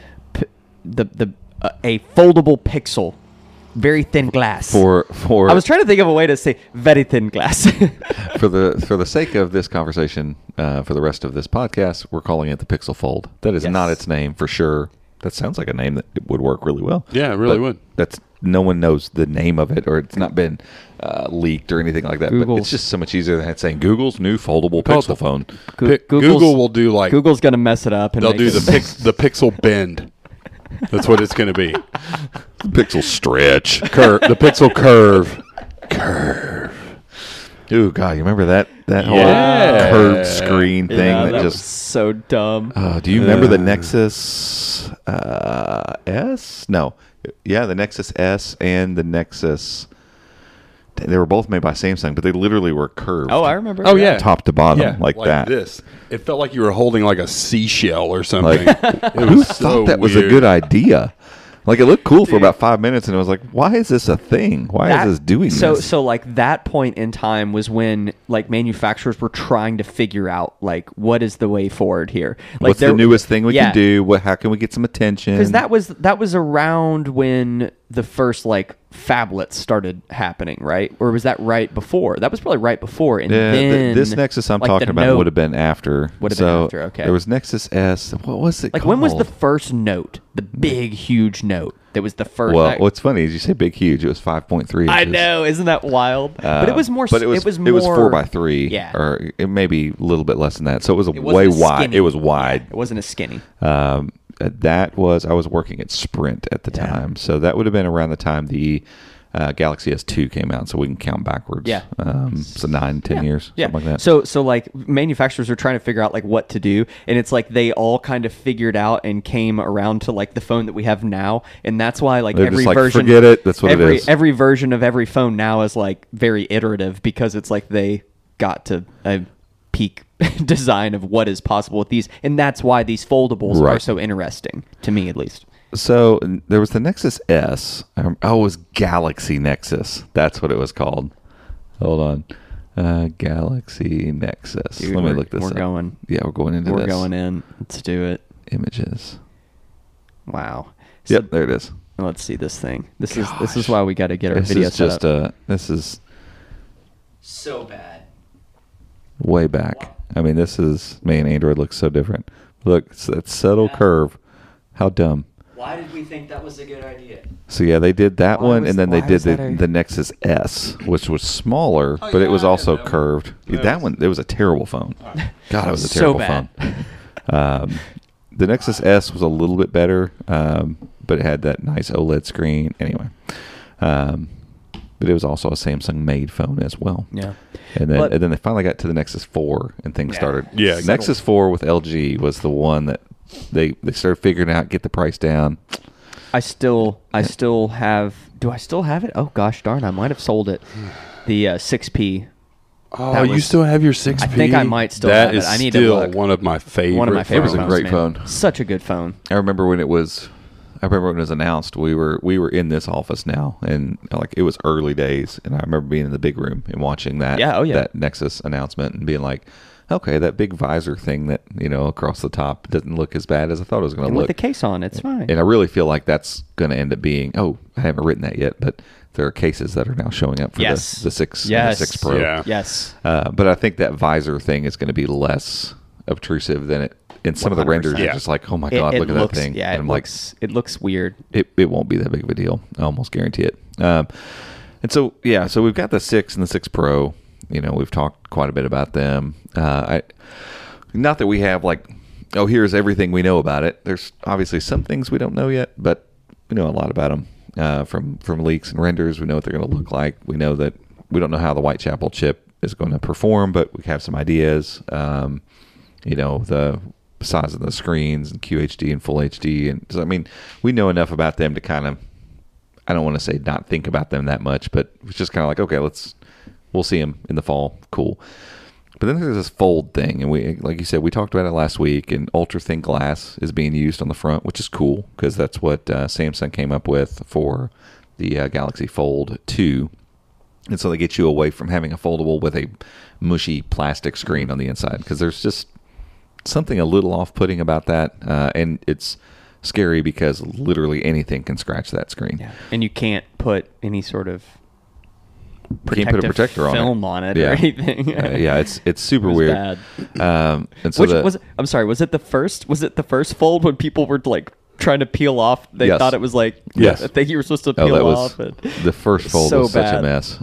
a foldable Pixel, very thin glass. For I was trying to think of a way to say very thin glass. for the sake of this conversation, for the rest of this podcast, we're calling it the Pixel Fold. That is Yes. not its name for sure. That sounds like a name that would work really well. Yeah, it really But would. That's no one knows the name of it, or it's not been leaked or anything like that. But Google's- it's just so much easier than saying Google's new foldable Pixel phone. Google will do like Google's going to mess it up. And they'll make do it- the Pixel Bend. That's what it's going to be. Pixel Stretch. The Pixel Curve. Ooh, God, you remember that whole Yeah. curved screen thing Yeah, that that was just. so dumb. Do you remember the Nexus S? No. Yeah, the Nexus S and the Nexus. They were both made by Samsung, but they literally were curved. Oh, I remember. Oh, yeah. Top to bottom, Yeah, like that. This. It felt like you were holding like a seashell or something. Like, it who was thought so that was a weird. good idea? Like, it looked cool for about 5 minutes, and it was like, why is this a thing? Why is this doing this? So like that point in time was when like manufacturers were trying to figure out like what is the way forward here. Like What's the newest thing we can do? How can we get some attention? Because that was around when the first like phablets started happening, right? Or was that right before? That was probably right before. And Yeah, then this Nexus I'm like, talking the about Note- would have been after. Would have been after, okay. There was Nexus S. What was it like called? when was the first Note? The big, huge Note that was the first. Well, that- what's funny is you say big, huge. It was 5.3 inches. I know, isn't that wild? But it was more. But it was more. it was 4x3. Yeah. Or it may be a little bit less than that. So it was It way wasn't wide. skinny. It was wide. It wasn't as skinny. I was working at Sprint at the Yeah. time, so that would have been around the time the Galaxy S2 came out. So we can count backwards. Yeah. So 9-10 years, Yeah. something like that. So like manufacturers are trying to figure out like what to do, and it's like they all kind of figured out and came around to like the phone that we have now, and that's why like They're every just like, version, forget it. That's what it every is. every version of every phone now is like very iterative because it's like they got to a peak design of what is possible with these, and that's why these foldables are Right. so interesting to me, at least. So there was the Nexus S. It was Galaxy Nexus. That's what it was called. Hold on. Galaxy Nexus. Dude, Let me we're- look this we're up. going- Yeah, we're going into We're this. going in. Let's do it. Images. Wow. So Yep, there it is. let's see this thing. This is why we got to get our This video is set just up. this is So bad. way back. I mean, Android looks so different. Look, it's that subtle curve. How dumb. Why did we think that was a good idea? So yeah, they did that Why one, was- and then they why did was that a- the Nexus S, which was smaller, Oh, but it yeah, was I also didn't know. curved. Yeah, That one, it was a terrible phone. God, it was a So terrible bad. phone. The Nexus S was a little bit better, but it had that nice OLED screen. Anyway, but it was also a Samsung-made phone as well. Yeah. And then they finally got to the Nexus 4, and things started. Yeah, Nexus 4 with LG was the one that they started figuring out, get the price down. I still have. Do I still have it? Oh gosh, darn! I might have sold it. The 6P. Oh, That you was- still have your 6P? I think I might still That have it. is I need to still look. one of my favorite. One of my favorite. It was a phones, great man. phone. Such a good phone. I remember when it was announced. We were in this office now, and like it was early days, and I remember being in the big room and watching that. Yeah, oh yeah. That Nexus announcement and being like, okay, that big visor thing that across the top doesn't look as bad as I thought it was going And to with look. the case on, it's fine. And I really feel like that's going to end up being. Oh, I haven't written that yet, but there are cases that are now showing up for Yes. the 6 and Yes. the 6 Pro. Yeah. Yes. But I think that visor thing is going to be less obtrusive than and some of the 100%. renders are Yeah. just like, oh my god, look at looks, that thing. Yeah, and it looks weird. It won't be that big of a deal. I almost guarantee it. And so we've got the 6 and the 6 Pro. We've talked quite a bit about them. Not that we have here's everything we know about it. There's obviously some things we don't know yet, but we know a lot about them from leaks and renders. We know what they're going to look like. We know that we don't know how the Whitechapel chip is going to perform, but we have some ideas. The size of the screens and QHD and Full HD, and so we know enough about them to kind of, I don't want to say not think about them that much, but it's just kind of like, okay, we'll see them in the fall. Cool. But then there's this fold thing, and we, like you said, we talked about it last week, and ultra thin glass is being used on the front, which is cool because that's what Samsung came up with for the Galaxy Fold 2. And so they get you away from having a foldable with a mushy plastic screen on the inside, because there's just something a little off-putting about that, and it's scary because literally anything can scratch that screen. Yeah. And you can't put any sort of Can't put a protector on it. film on it Yeah. or anything. It's super It was weird. bad. And so I'm sorry, was it the first fold when people were like trying to peel off? They Yes. thought it was like Yes. a thing you were supposed to Oh, peel that off. was the first fold so was such a bad. mess.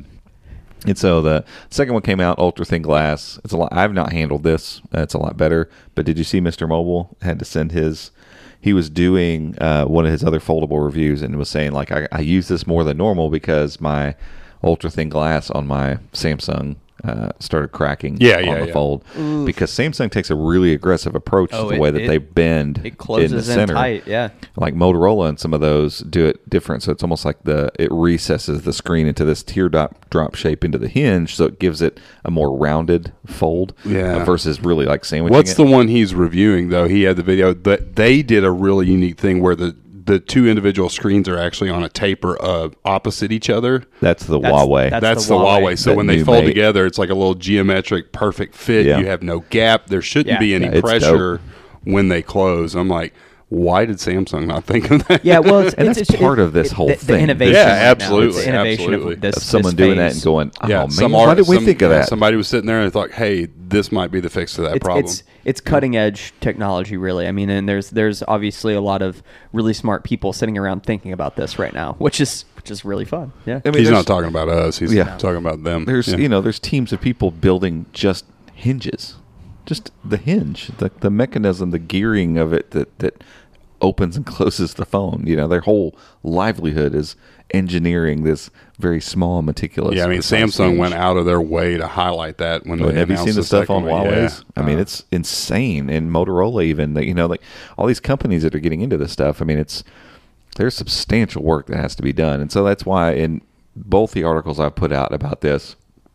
And so the second one came out, ultra thin glass. It's a lot. I've not handled this. It's a lot better. But did you see Mr. Mobile had to send his? He was doing one of his other foldable reviews and was saying like, I use this more than normal because my ultra thin glass on my Samsung started cracking on the fold. Oof. Because Samsung takes a really aggressive approach to the way that they bend it closes in the center. tight. Yeah. Like Motorola and some of those do it different. So it's almost like it recesses the screen into this teardrop shape into the hinge, so it gives it a more rounded fold. Yeah. Versus really like sandwiching What's it. the one he's reviewing, though? He had the video, but they did a really unique thing where the two individual screens are actually on a taper opposite each other. That's the That's- Huawei. that's- That's the Huawei. So That when they new fold Mate. together, it's like a little geometric, perfect fit. Yeah. You have no gap. There shouldn't Yeah. be any Yeah, it's pressure when they close. I'm like, why did Samsung not think of that? Yeah, well, And that's part of this whole the thing. innovation. Yeah, right now. absolutely, It's the innovation absolutely. of this, Of someone this doing that phase. and going, oh Yeah, man, why did we think of that? Somebody was sitting there and thought, hey, this might be the fix to that problem. It's cutting edge technology, really. I mean, and there's obviously a lot of really smart people sitting around thinking about this right now, which is really fun. Yeah. I mean, He's there's- not talking about us. He's talking about them. There's Yeah. there's teams of people building just hinges, just the hinge, the mechanism, the gearing of it that opens and closes the phone. Their whole livelihood is engineering this very small, meticulous. Yeah, I mean, precise Samsung hinge. went out of their way to highlight that when they Have you announced seen the stuff on second one. Huawei's? Yeah. I mean, it's insane. And Motorola, even like all these companies that are getting into this stuff. I mean, there's substantial work that has to be done, and so that's why in both the articles I've put out about this,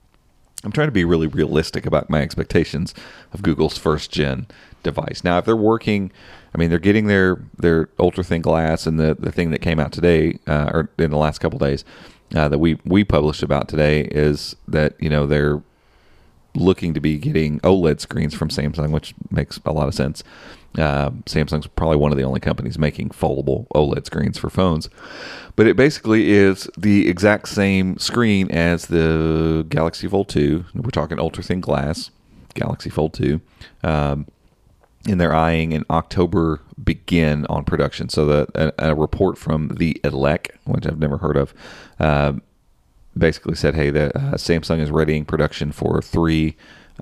I'm trying to be really realistic about my expectations of Google's first gen device. Now, if they're working, I mean, they're getting their ultra thin glass, and the thing that came out today or in the last couple of days that we published about today is that they're looking to be getting OLED screens from Samsung, which makes a lot of sense. Samsung's probably one of the only companies making foldable OLED screens for phones. But it basically is the exact same screen as the Galaxy Fold 2. We're talking ultra-thin glass, Galaxy Fold 2. And they're eyeing in October begin on production. So a report from the ELEC, which I've never heard of, basically said, hey, Samsung is readying production for three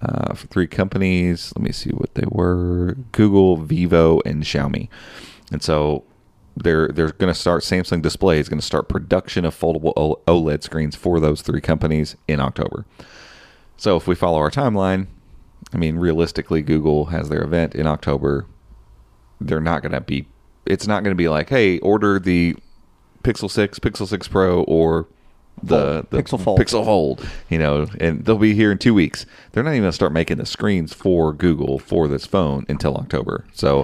companies. Let me see what they were: Google, Vivo, and Xiaomi. And so they're going to start. Samsung Display is going to start production of foldable OLED screens for those three companies in October. So if we follow our timeline, I mean, realistically, Google has their event in October. They're not going to be. It's not going to be like, hey, order the Pixel 6, Pixel 6 Pro, or the Pixel Fold. Pixel Fold, and they'll be here in 2 weeks. They're not even going to start making the screens for Google for this phone until October. So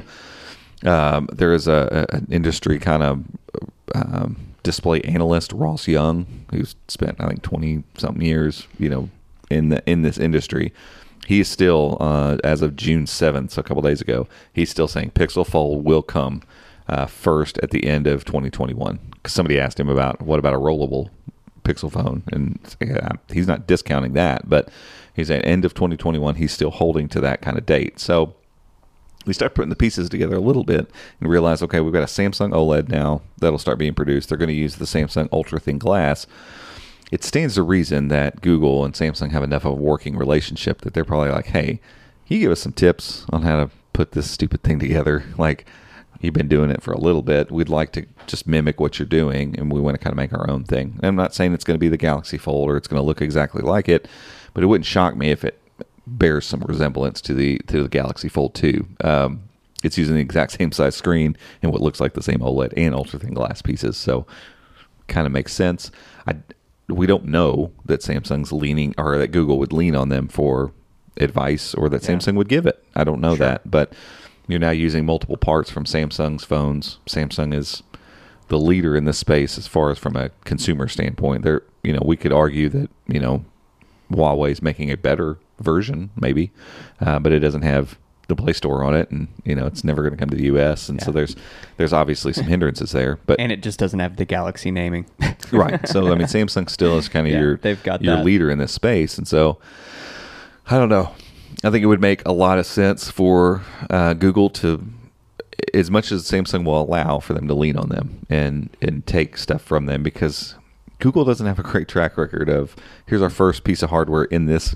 there is an industry kind of display analyst, Ross Young, who's spent, I think, 20-something years, in this industry. He's still, as of June 7th, so a couple days ago, he's still saying Pixel Fold will come first at the end of 2021. Because somebody asked him what about a rollable Pixel phone, and he's not discounting that, but he's at end of 2021. He's still holding to that kind of date. So we start putting the pieces together a little bit and realize, okay, we've got a Samsung OLED now that'll start being produced. They're going to use the Samsung ultra thin glass. It stands to reason that Google and Samsung have enough of a working relationship that they're probably like, hey, you give us some tips on how to put this stupid thing together. Like, you've been doing it for a little bit. We'd like to just mimic what you're doing, and we want to kind of make our own thing. And I'm not saying it's going to be the Galaxy Fold or it's going to look exactly like it, but it wouldn't shock me if it bears some resemblance to the Galaxy Fold 2. It's using the exact same size screen and what looks like the same OLED and ultra thin glass pieces, so kind of makes sense. We don't know that Samsung's leaning, or that Google would lean on them for advice, or that Samsung would give it. I don't know that, but you're now using multiple parts from Samsung's phones. Samsung is the leader in this space as far as from a consumer standpoint. We could argue that, Huawei's making a better version, maybe, but it doesn't have the Play Store on it, and it's never going to come to the U.S. And so there's obviously some hindrances there. But and it just doesn't have the Galaxy naming, right? So Samsung still is kind of your leader in this space, and so I don't know. I think it would make a lot of sense for Google to, as much as Samsung will allow, for them to lean on them and take stuff from them, because Google doesn't have a great track record of, here's our first piece of hardware in this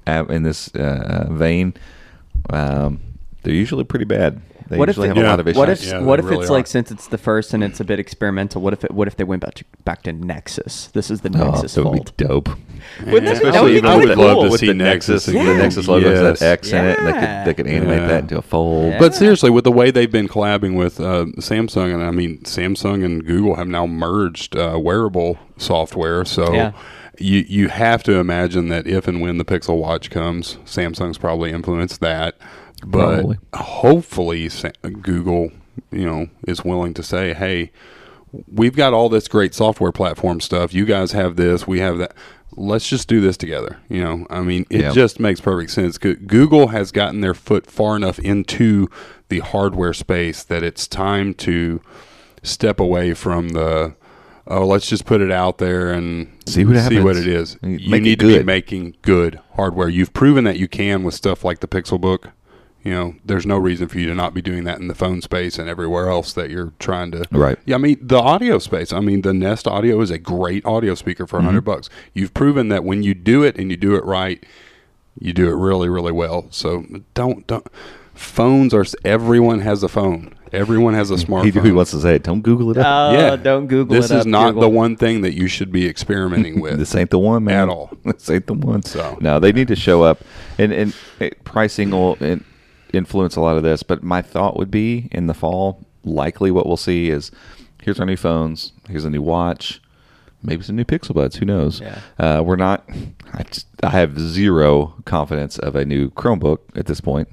vein. They're usually pretty bad. They usually have a lot of issues. What if it's like, since it's the first and it's a bit experimental, what if they went back to Nexus? This is the Nexus Fold. That would be dope. Especially I would love to see the Nexus. The Nexus logo has that X in it, and they could animate that into a fold. Yeah. But seriously, with the way they've been collabing with Samsung, and Samsung and Google have now merged wearable software, so you have to imagine that if and when the Pixel Watch comes, Samsung's probably influenced that. But hopefully Google, is willing to say, hey, we've got all this great software platform stuff. You guys have this, we have that. Let's just do this together. It just makes perfect sense. Google has gotten their foot far enough into the hardware space that it's time to step away from let's just put it out there and see what it is. You need to be making good hardware. You've proven that you can with stuff like the Pixel Book. There's no reason for you to not be doing that in the phone space and everywhere else that you're trying to. Right. Yeah, the audio space. The Nest Audio is a great audio speaker for $100. You've proven that when you do it and you do it right, you do it really, really well. So don't. Phones are. Everyone has a phone. Everyone has a smartphone. He wants to say it. Don't Google it up. Don't Google this it up. This is not Google. the one thing that you should be experimenting with. This ain't the one, man. At all. This ain't the one. So no, they need to show up, and pricing will influence a lot of this. But my thought would be, in the fall, likely what we'll see is, here's our new phones, here's a new watch, maybe some new Pixel Buds. Who knows? Yeah. We're not. I have zero confidence of a new Chromebook at this point.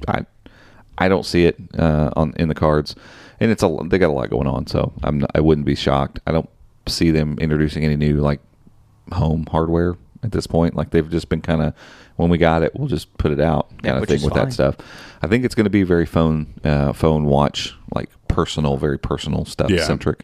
I don't see it in the cards, and they got a lot going on, so I wouldn't be shocked. I don't see them introducing any new home hardware at this point. They've just been kind of, when we got it, we'll just put it out kind of thing with that stuff. I think it's going to be very phone watch, very personal stuff centric.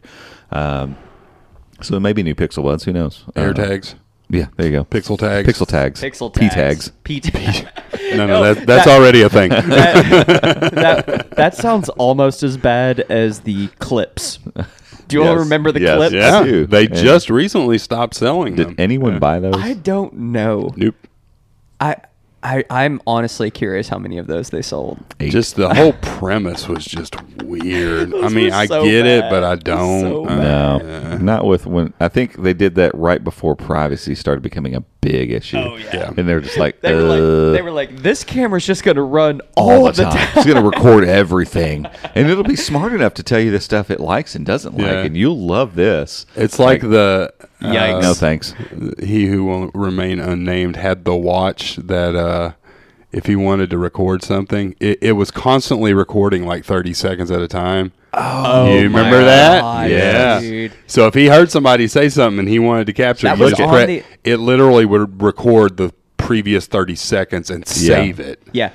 So maybe new Pixel Buds. Who knows? AirTags. Yeah, there you go. Pixel tags. Pixel tags. P-tags. No, that's already a thing. That sounds almost as bad as the clips. Do you all remember the clips? Yeah, they just recently stopped selling them. Did anyone buy those? I don't know. Nope. I'm honestly curious how many of those they sold. 8. Just the whole premise was just weird. I so get bad. it, but I don't. So No, not with when. I think they did that right before privacy started becoming a big issue. Oh, yeah. And they were just like, They were like, this camera's just going to run all the time. It's going to record everything, and it'll be smart enough to tell you the stuff it likes and doesn't like, and you'll love this. It's like the Yikes. No thanks. He who will remain unnamed had the watch that if he wanted to record something, it was constantly recording 30 seconds at a time. Oh, you remember that? God, Yeah. dude. So if he heard somebody say something and he wanted to capture it, it literally would record the previous 30 seconds and save it. Yeah.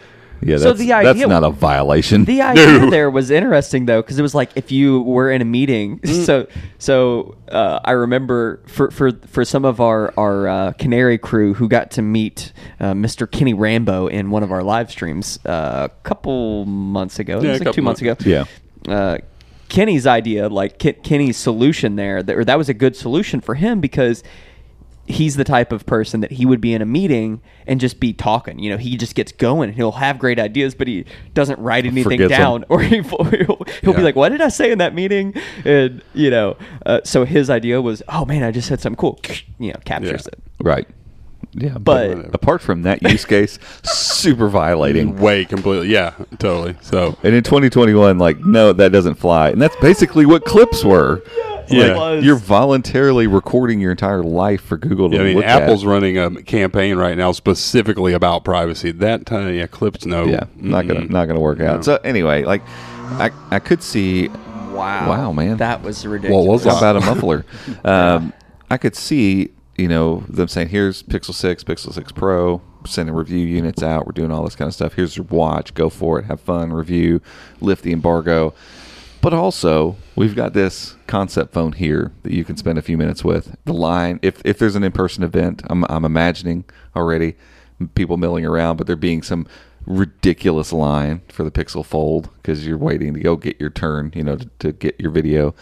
Yeah, So the idea- that's not a violation. The idea there was interesting though, because it was like if you were in a meeting. So I remember for some of our Canary crew who got to meet Mr. Kenny Rambo in one of our live streams a couple months ago. It was like 2 months ago. Yeah. Kenny's idea, like Kenny's solution there, that was a good solution for him because he's the type of person that he would be in a meeting and just be talking. You know, he just gets going. He'll have great ideas, but he doesn't write anything Forgets down, them. or he'll be like, "What did I say in that meeting?" And so his idea was, "Oh man, I just said something cool." Captures it. Right. Yeah. But- apart from that use case, super violating. Way completely. Yeah, totally. So And in 2021, like, no, that doesn't fly. And that's basically what clips were. Yeah. Like, you're voluntarily recording your entire life for Google to I mean, look Apple's at. running a campaign right now specifically about privacy. That clips no. Yeah, not gonna work out. No. So anyway, like, I could see. Wow, man. that was ridiculous. What was How about a muffler? I could see, them saying, here's Pixel 6, Pixel 6 Pro, sending review units out. We're doing all this kind of stuff. Here's your watch. Go for it. Have fun. Review. Lift the embargo. But also, we've got this concept phone here that you can spend a few minutes with. The line, if there's an in-person event, I'm imagining already people milling around, but there being some ridiculous line for the Pixel Fold because you're waiting to go get your turn, to get your video.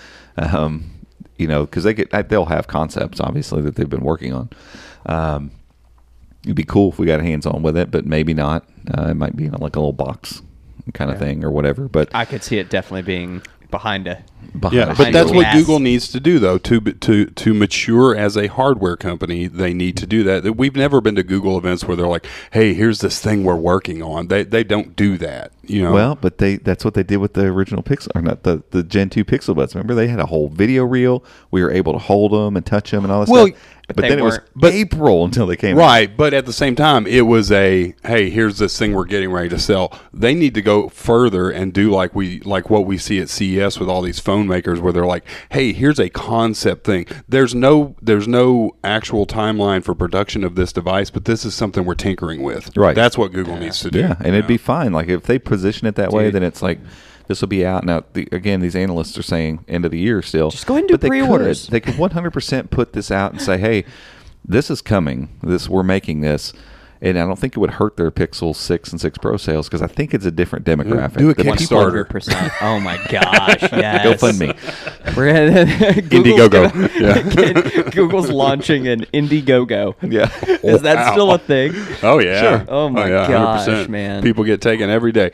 Because they'll have concepts obviously that they've been working on. It'd be cool if we got hands-on with it, but maybe not. It might be like a little box kind of thing or whatever. But I could see it definitely being behind a. Yeah, but that's what glass. Google needs to do, though, to mature as a hardware company. They need to do that. We've never been to Google events where they're like, "Hey, here's this thing we're working on." They don't do that, Well, but that's what they did with the original Pixel, or not the Gen 2 Pixel Buds. Remember, they had a whole video reel. We were able to hold them and touch them and all this stuff. But then it was April until they came out. Right, but at the same time, it was hey, here's this thing we're getting ready to sell. They need to go further and do like what we see at CES with all these phone makers, where they're like, hey, here's a concept thing. There's no actual timeline for production of this device, but this is something we're tinkering with. Right. That's what Google needs to do. Yeah, and it'd be fine. Like if they position it that way, then it's like this will be out. Now, again, these analysts are saying end of the year still. Just go ahead and do pre-orders. They could 100% put this out and say, hey, this is coming. We're making this. And I don't think it would hurt their Pixel 6 and 6 Pro sales because I think it's a different demographic. Do a The people- Kickstarter. 100%. Oh my gosh! Yes. GoFundMe. We're Indiegogo. Google's launching an Indiegogo. Yeah. Is that still a thing? Oh yeah. Sure. Oh my gosh, man. People get taken every day.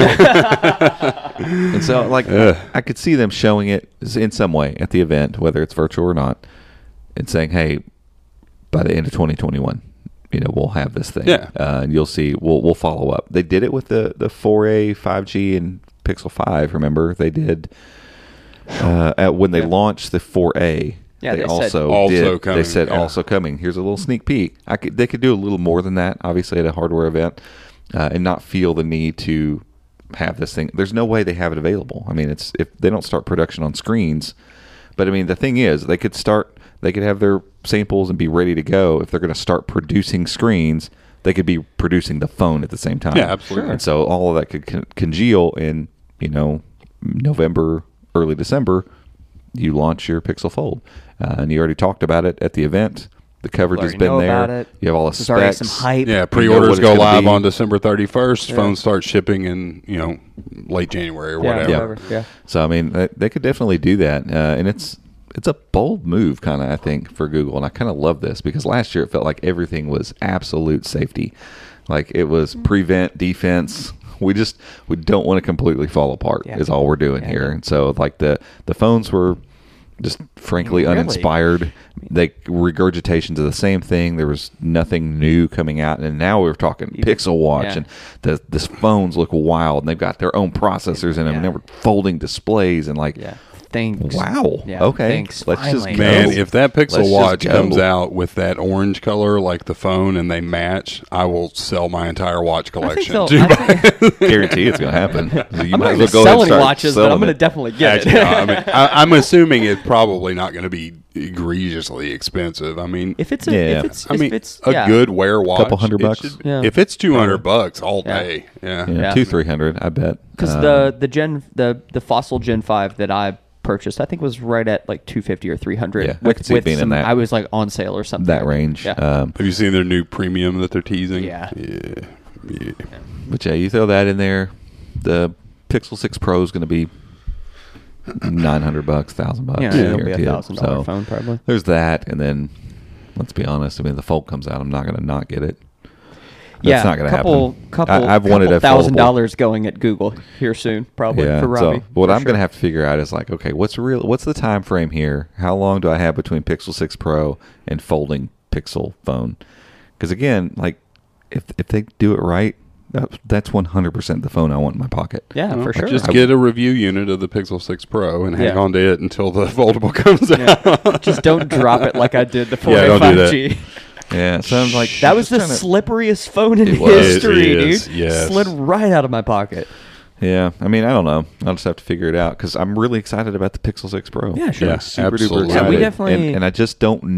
And so, like, I could see them showing it in some way at the event, whether it's virtual or not, and saying, hey, by the end of 2021, we'll have this thing. Yeah. And you'll see, we'll follow up. They did it with the 4A, 5G, and Pixel 5, remember? They did, when they launched the 4A, Yeah, they they said also coming, They said yeah. also coming. Here's a little sneak peek. They could do a little more than that, obviously, at a hardware event, and not feel the need to have this thing. There's no way they have it available. I mean, if they don't start production on screens, but I mean, the thing is, they could have their samples and be ready to go. If they're going to start producing screens, they could be producing the phone at the same time. Yeah, absolutely. And so all of that could congeal in, November, early December. You launch your Pixel Fold, and you already talked about it at the event. The coverage has already been know there. about it. You have all the There's already specs. some hype. Yeah, what pre-orders it's go gonna live be. on December 31st. Phones start shipping in late January or whatever. Yeah. So I mean, they could definitely do that, and it's a bold move, kind of, I think, for Google, and I kind of love this because last year it felt like everything was absolute safety, like it was prevent, defense. We don't want to completely fall apart. Yeah. Is all we're doing here, and so like the phones were just frankly Really? uninspired. They regurgitations of the same thing. There was nothing new coming out, and now we're talking Pixel Watch, and the phones look wild, and they've got their own processors in them, and they were folding displays, and like Thanks. Wow. Yeah, Okay. thanks. Let's just Finally. go. Man, if that Pixel Let's just Watch go. comes out with that orange color like the phone and they match, I will sell my entire watch collection. Guarantee it's going to happen. So you I'm might not as going to well go ahead sell and any start watches, but selling I'm going to it. definitely get Actually, it. no, I mean, I'm assuming it's probably not going to be egregiously expensive. I mean, If it's a good wear watch, Couple $100. Yeah. If it's $200 all Yeah. day, yeah. Yeah, 200-300, I bet. Because the Fossil Gen 5 that I purchased, I think was right at like $250 or $300. Yeah, I could see it being in that- I was like on sale or something. that range. Yeah. Have you seen their new premium that they're teasing? Yeah. Yeah. But yeah, you throw that in there, the Pixel 6 Pro is going to be $900, $1,000. Yeah, it'll be guaranteed. $1,000 phone probably. There's that, and then let's be honest. I mean, the Fold comes out, I'm not going to not get it. Yeah, That's not going to happen. Couple, I've wanted a foldable. $1,000 going at Google here soon, probably for Robbie. So what for I'm sure. going to have to figure out is like, okay, what's the time frame here? How long do I have between Pixel 6 Pro and folding Pixel phone? Because again, like if they do it right, that's 100% the phone I want in my pocket. Yeah, for sure. Just get a review unit of the Pixel 6 Pro and hang Yeah. on to it until the foldable comes out. Just don't drop it like I did the Yeah, don't do that. 485G. Yeah, it sounds like That was the just kinda- slipperiest phone in It was. history, It is, dude. yes. Slid right out of my pocket. Yeah, I mean, I don't know. I'll just have to figure it out because I'm really excited about the Pixel 6 Pro. Yeah, sure. Yeah, super absolutely. duper Yeah, excited. we definitely- and I just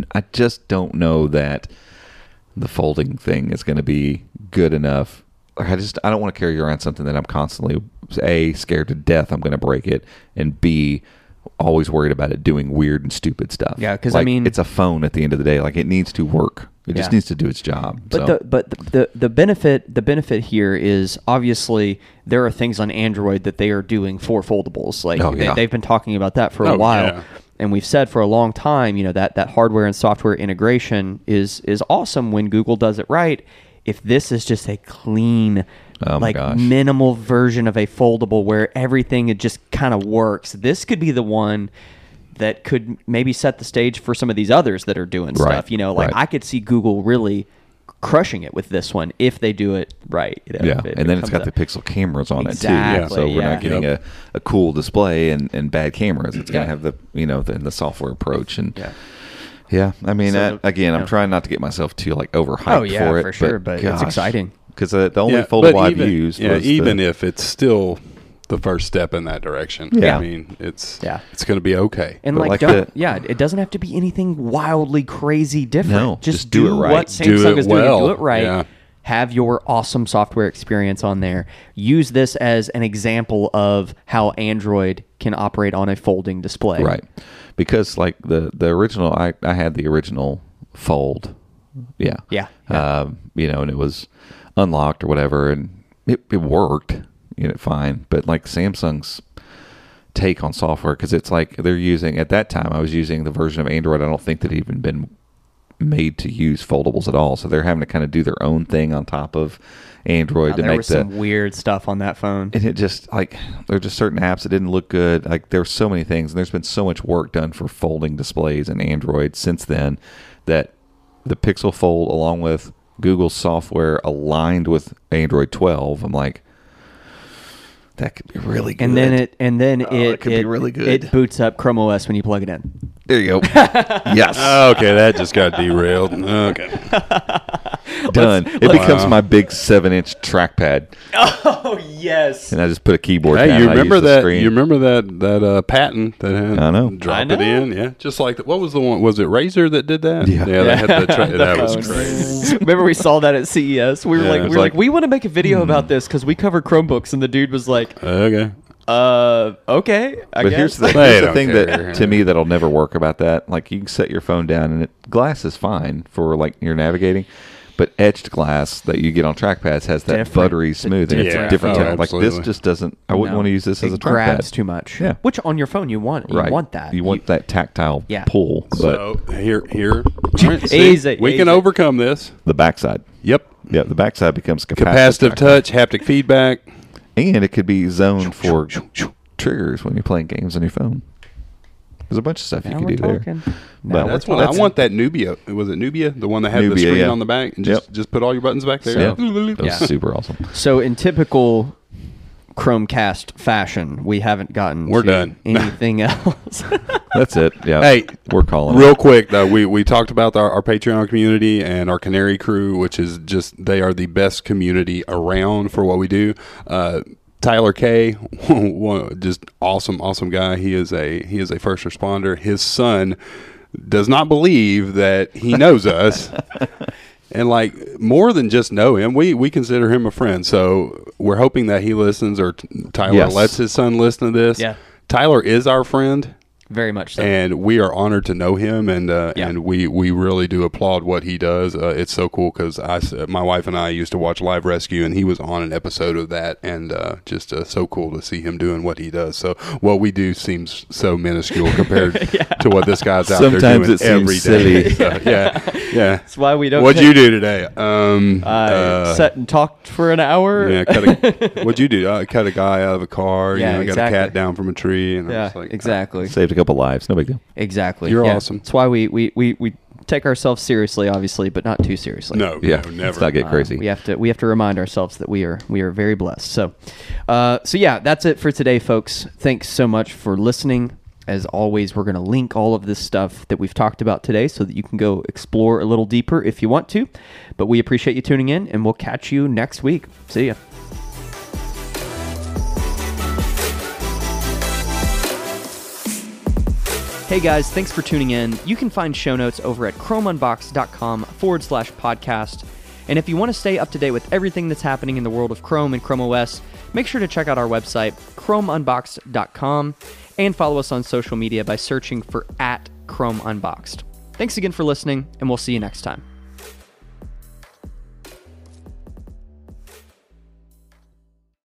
don't know that the folding thing is going to be good enough. Like, I don't want to carry around something that I'm constantly A, scared to death I'm going to break it, and B, always worried about it doing weird and stupid stuff. Yeah, 'cause, like, I mean- it's a phone at the end of the day. Like, it needs to work. It just Yeah. needs to do its job. But so. the benefit here is obviously there are things on Android that they are doing for foldables. Like Oh, yeah. they've been talking about that for a Oh, while. yeah. And we've said for a long time, that hardware and software integration is awesome when Google does it right. If this is just a clean, Oh my gosh. minimal version of a foldable where everything it just kind of works, this could be the one that could maybe set the stage for some of these others that are doing Right, stuff. Like right. I could see Google really crushing it with this one if they do it right. Yeah, if it and then it's comes got the up. Pixel cameras on it too. Exactly, So we're yeah. not getting a cool display and bad cameras. It's going to have the software approach and yeah. I mean, So, again, I'm yeah. trying not to get myself too like overhyped Oh, yeah, for it. for sure, but it's exciting. because the only Yeah, foldable but I've even, used yeah, was even if it's still the first step in that direction. Yeah. I mean, it's Yeah. going to be okay. And But like, like it doesn't have to be anything wildly crazy different. No, just just do it right. what Do Samsung it is doing. well. Do it right. Yeah. Have your awesome software experience on there. Use this as an example of how Android can operate on a folding display. right, because like the original, I had the original Fold. Yeah. Yeah. And it was unlocked or whatever, and it worked, fine. But like Samsung's take on software, because it's like they're using, at that time I was using the version of Android I don't think that had even been made to use foldables at all. So they're having to kind of do their own thing on top of Android to There make was some weird stuff on that phone. and it just like there are just certain apps that didn't look good. Like there's so many things, and there's been so much work done for folding displays in Android since then that the Pixel Fold, along with Google's software aligned with Android 12, I'm like, that could be really good. And then it could be really good. It boots up Chrome OS when you plug it in. there you go. Yes, Okay, that just got derailed. Okay. done. It becomes my big 7-inch trackpad, Oh yes. and I just put a keyboard down. Hey, you and I remember use the that? screen. You remember that patent that had I know. drop I it know. in? Yeah, just like what was the one? Was it Razer that did that? Yeah. they had the The that was phone. crazy. Remember we saw that at CES? We were Yeah, like, it was we were like, like- we want to make a video about this because we cover Chromebooks, and the dude was like, Okay. okay, I But guess. here's the, They here's the don't thing care. that to me that'll never work about that. Like you can set your phone down and glass is fine for like your navigating, but etched glass that you get on trackpads has that Different. buttery smooth and it's different. a different Oh, tone. Like this absolutely. just doesn't. I wouldn't No. want to use this as a It grabs trackpad. too much. Yeah. Which on your phone you want. You Right. want that. You want that tactile Yeah. pull, but So here. All right, see, Easy, we easy. can overcome this. the backside. Yep. Yeah, the backside becomes Capacitive touch, haptic feedback. and it could be zoned for triggers when you're playing games on your phone. There's a bunch of stuff Now you can we're do there. talking. But Now That's we're what I talking. want. That Nubia. Was it Nubia? The one that had the Nubia, screen yeah. on the back, and Yep. just put all your buttons back there. Yeah, that was Yeah. super awesome. So in typical Chromecast fashion, we haven't gotten We're to done. anything else. That's it. Yeah. Hey, we're calling real it. quick though, we talked about our Patreon community and our Canary crew, which is just, they are the best community around for what we do. Tyler K, just awesome guy. He is a first responder. His son does not believe that he knows us. And like, more than just know him, we consider him a friend. So we're hoping that he listens, or Tyler Yes. lets his son listen to this. Yeah. Tyler is our friend. Very much so. And we are honored to know him, and we really do applaud what he does. It's so cool because my wife and I used to watch Live Rescue, and he was on an episode of that, and just so cool to see him doing what he does. So what we do seems so minuscule compared to what this guy's out Sometimes there doing it seems every day. silly. So, yeah. That's why we don't. What'd you do today? I sat and talked for an hour. Yeah, what'd you do? I cut a guy out of a car. Yeah, got exactly. a cat down from a tree, and I Yeah, was like, exactly. Saved a couple lives. No big deal. Exactly. You're Yeah. awesome. That's why we take ourselves seriously, obviously, but not too seriously. No, Yeah. no, never. Let's not get crazy. We have to remind ourselves that we are very blessed. So yeah, that's it for today, folks. Thanks so much for listening. As always, we're going to link all of this stuff that we've talked about today so that you can go explore a little deeper if you want to. But we appreciate you tuning in, and we'll catch you next week. See ya. Hey guys, thanks for tuning in. You can find show notes over at chromeunboxed.com/podcast. And if you want to stay up to date with everything that's happening in the world of Chrome and Chrome OS, make sure to check out our website, chromeunboxed.com, and follow us on social media by searching for @ChromeUnboxed. Thanks again for listening, and we'll see you next time.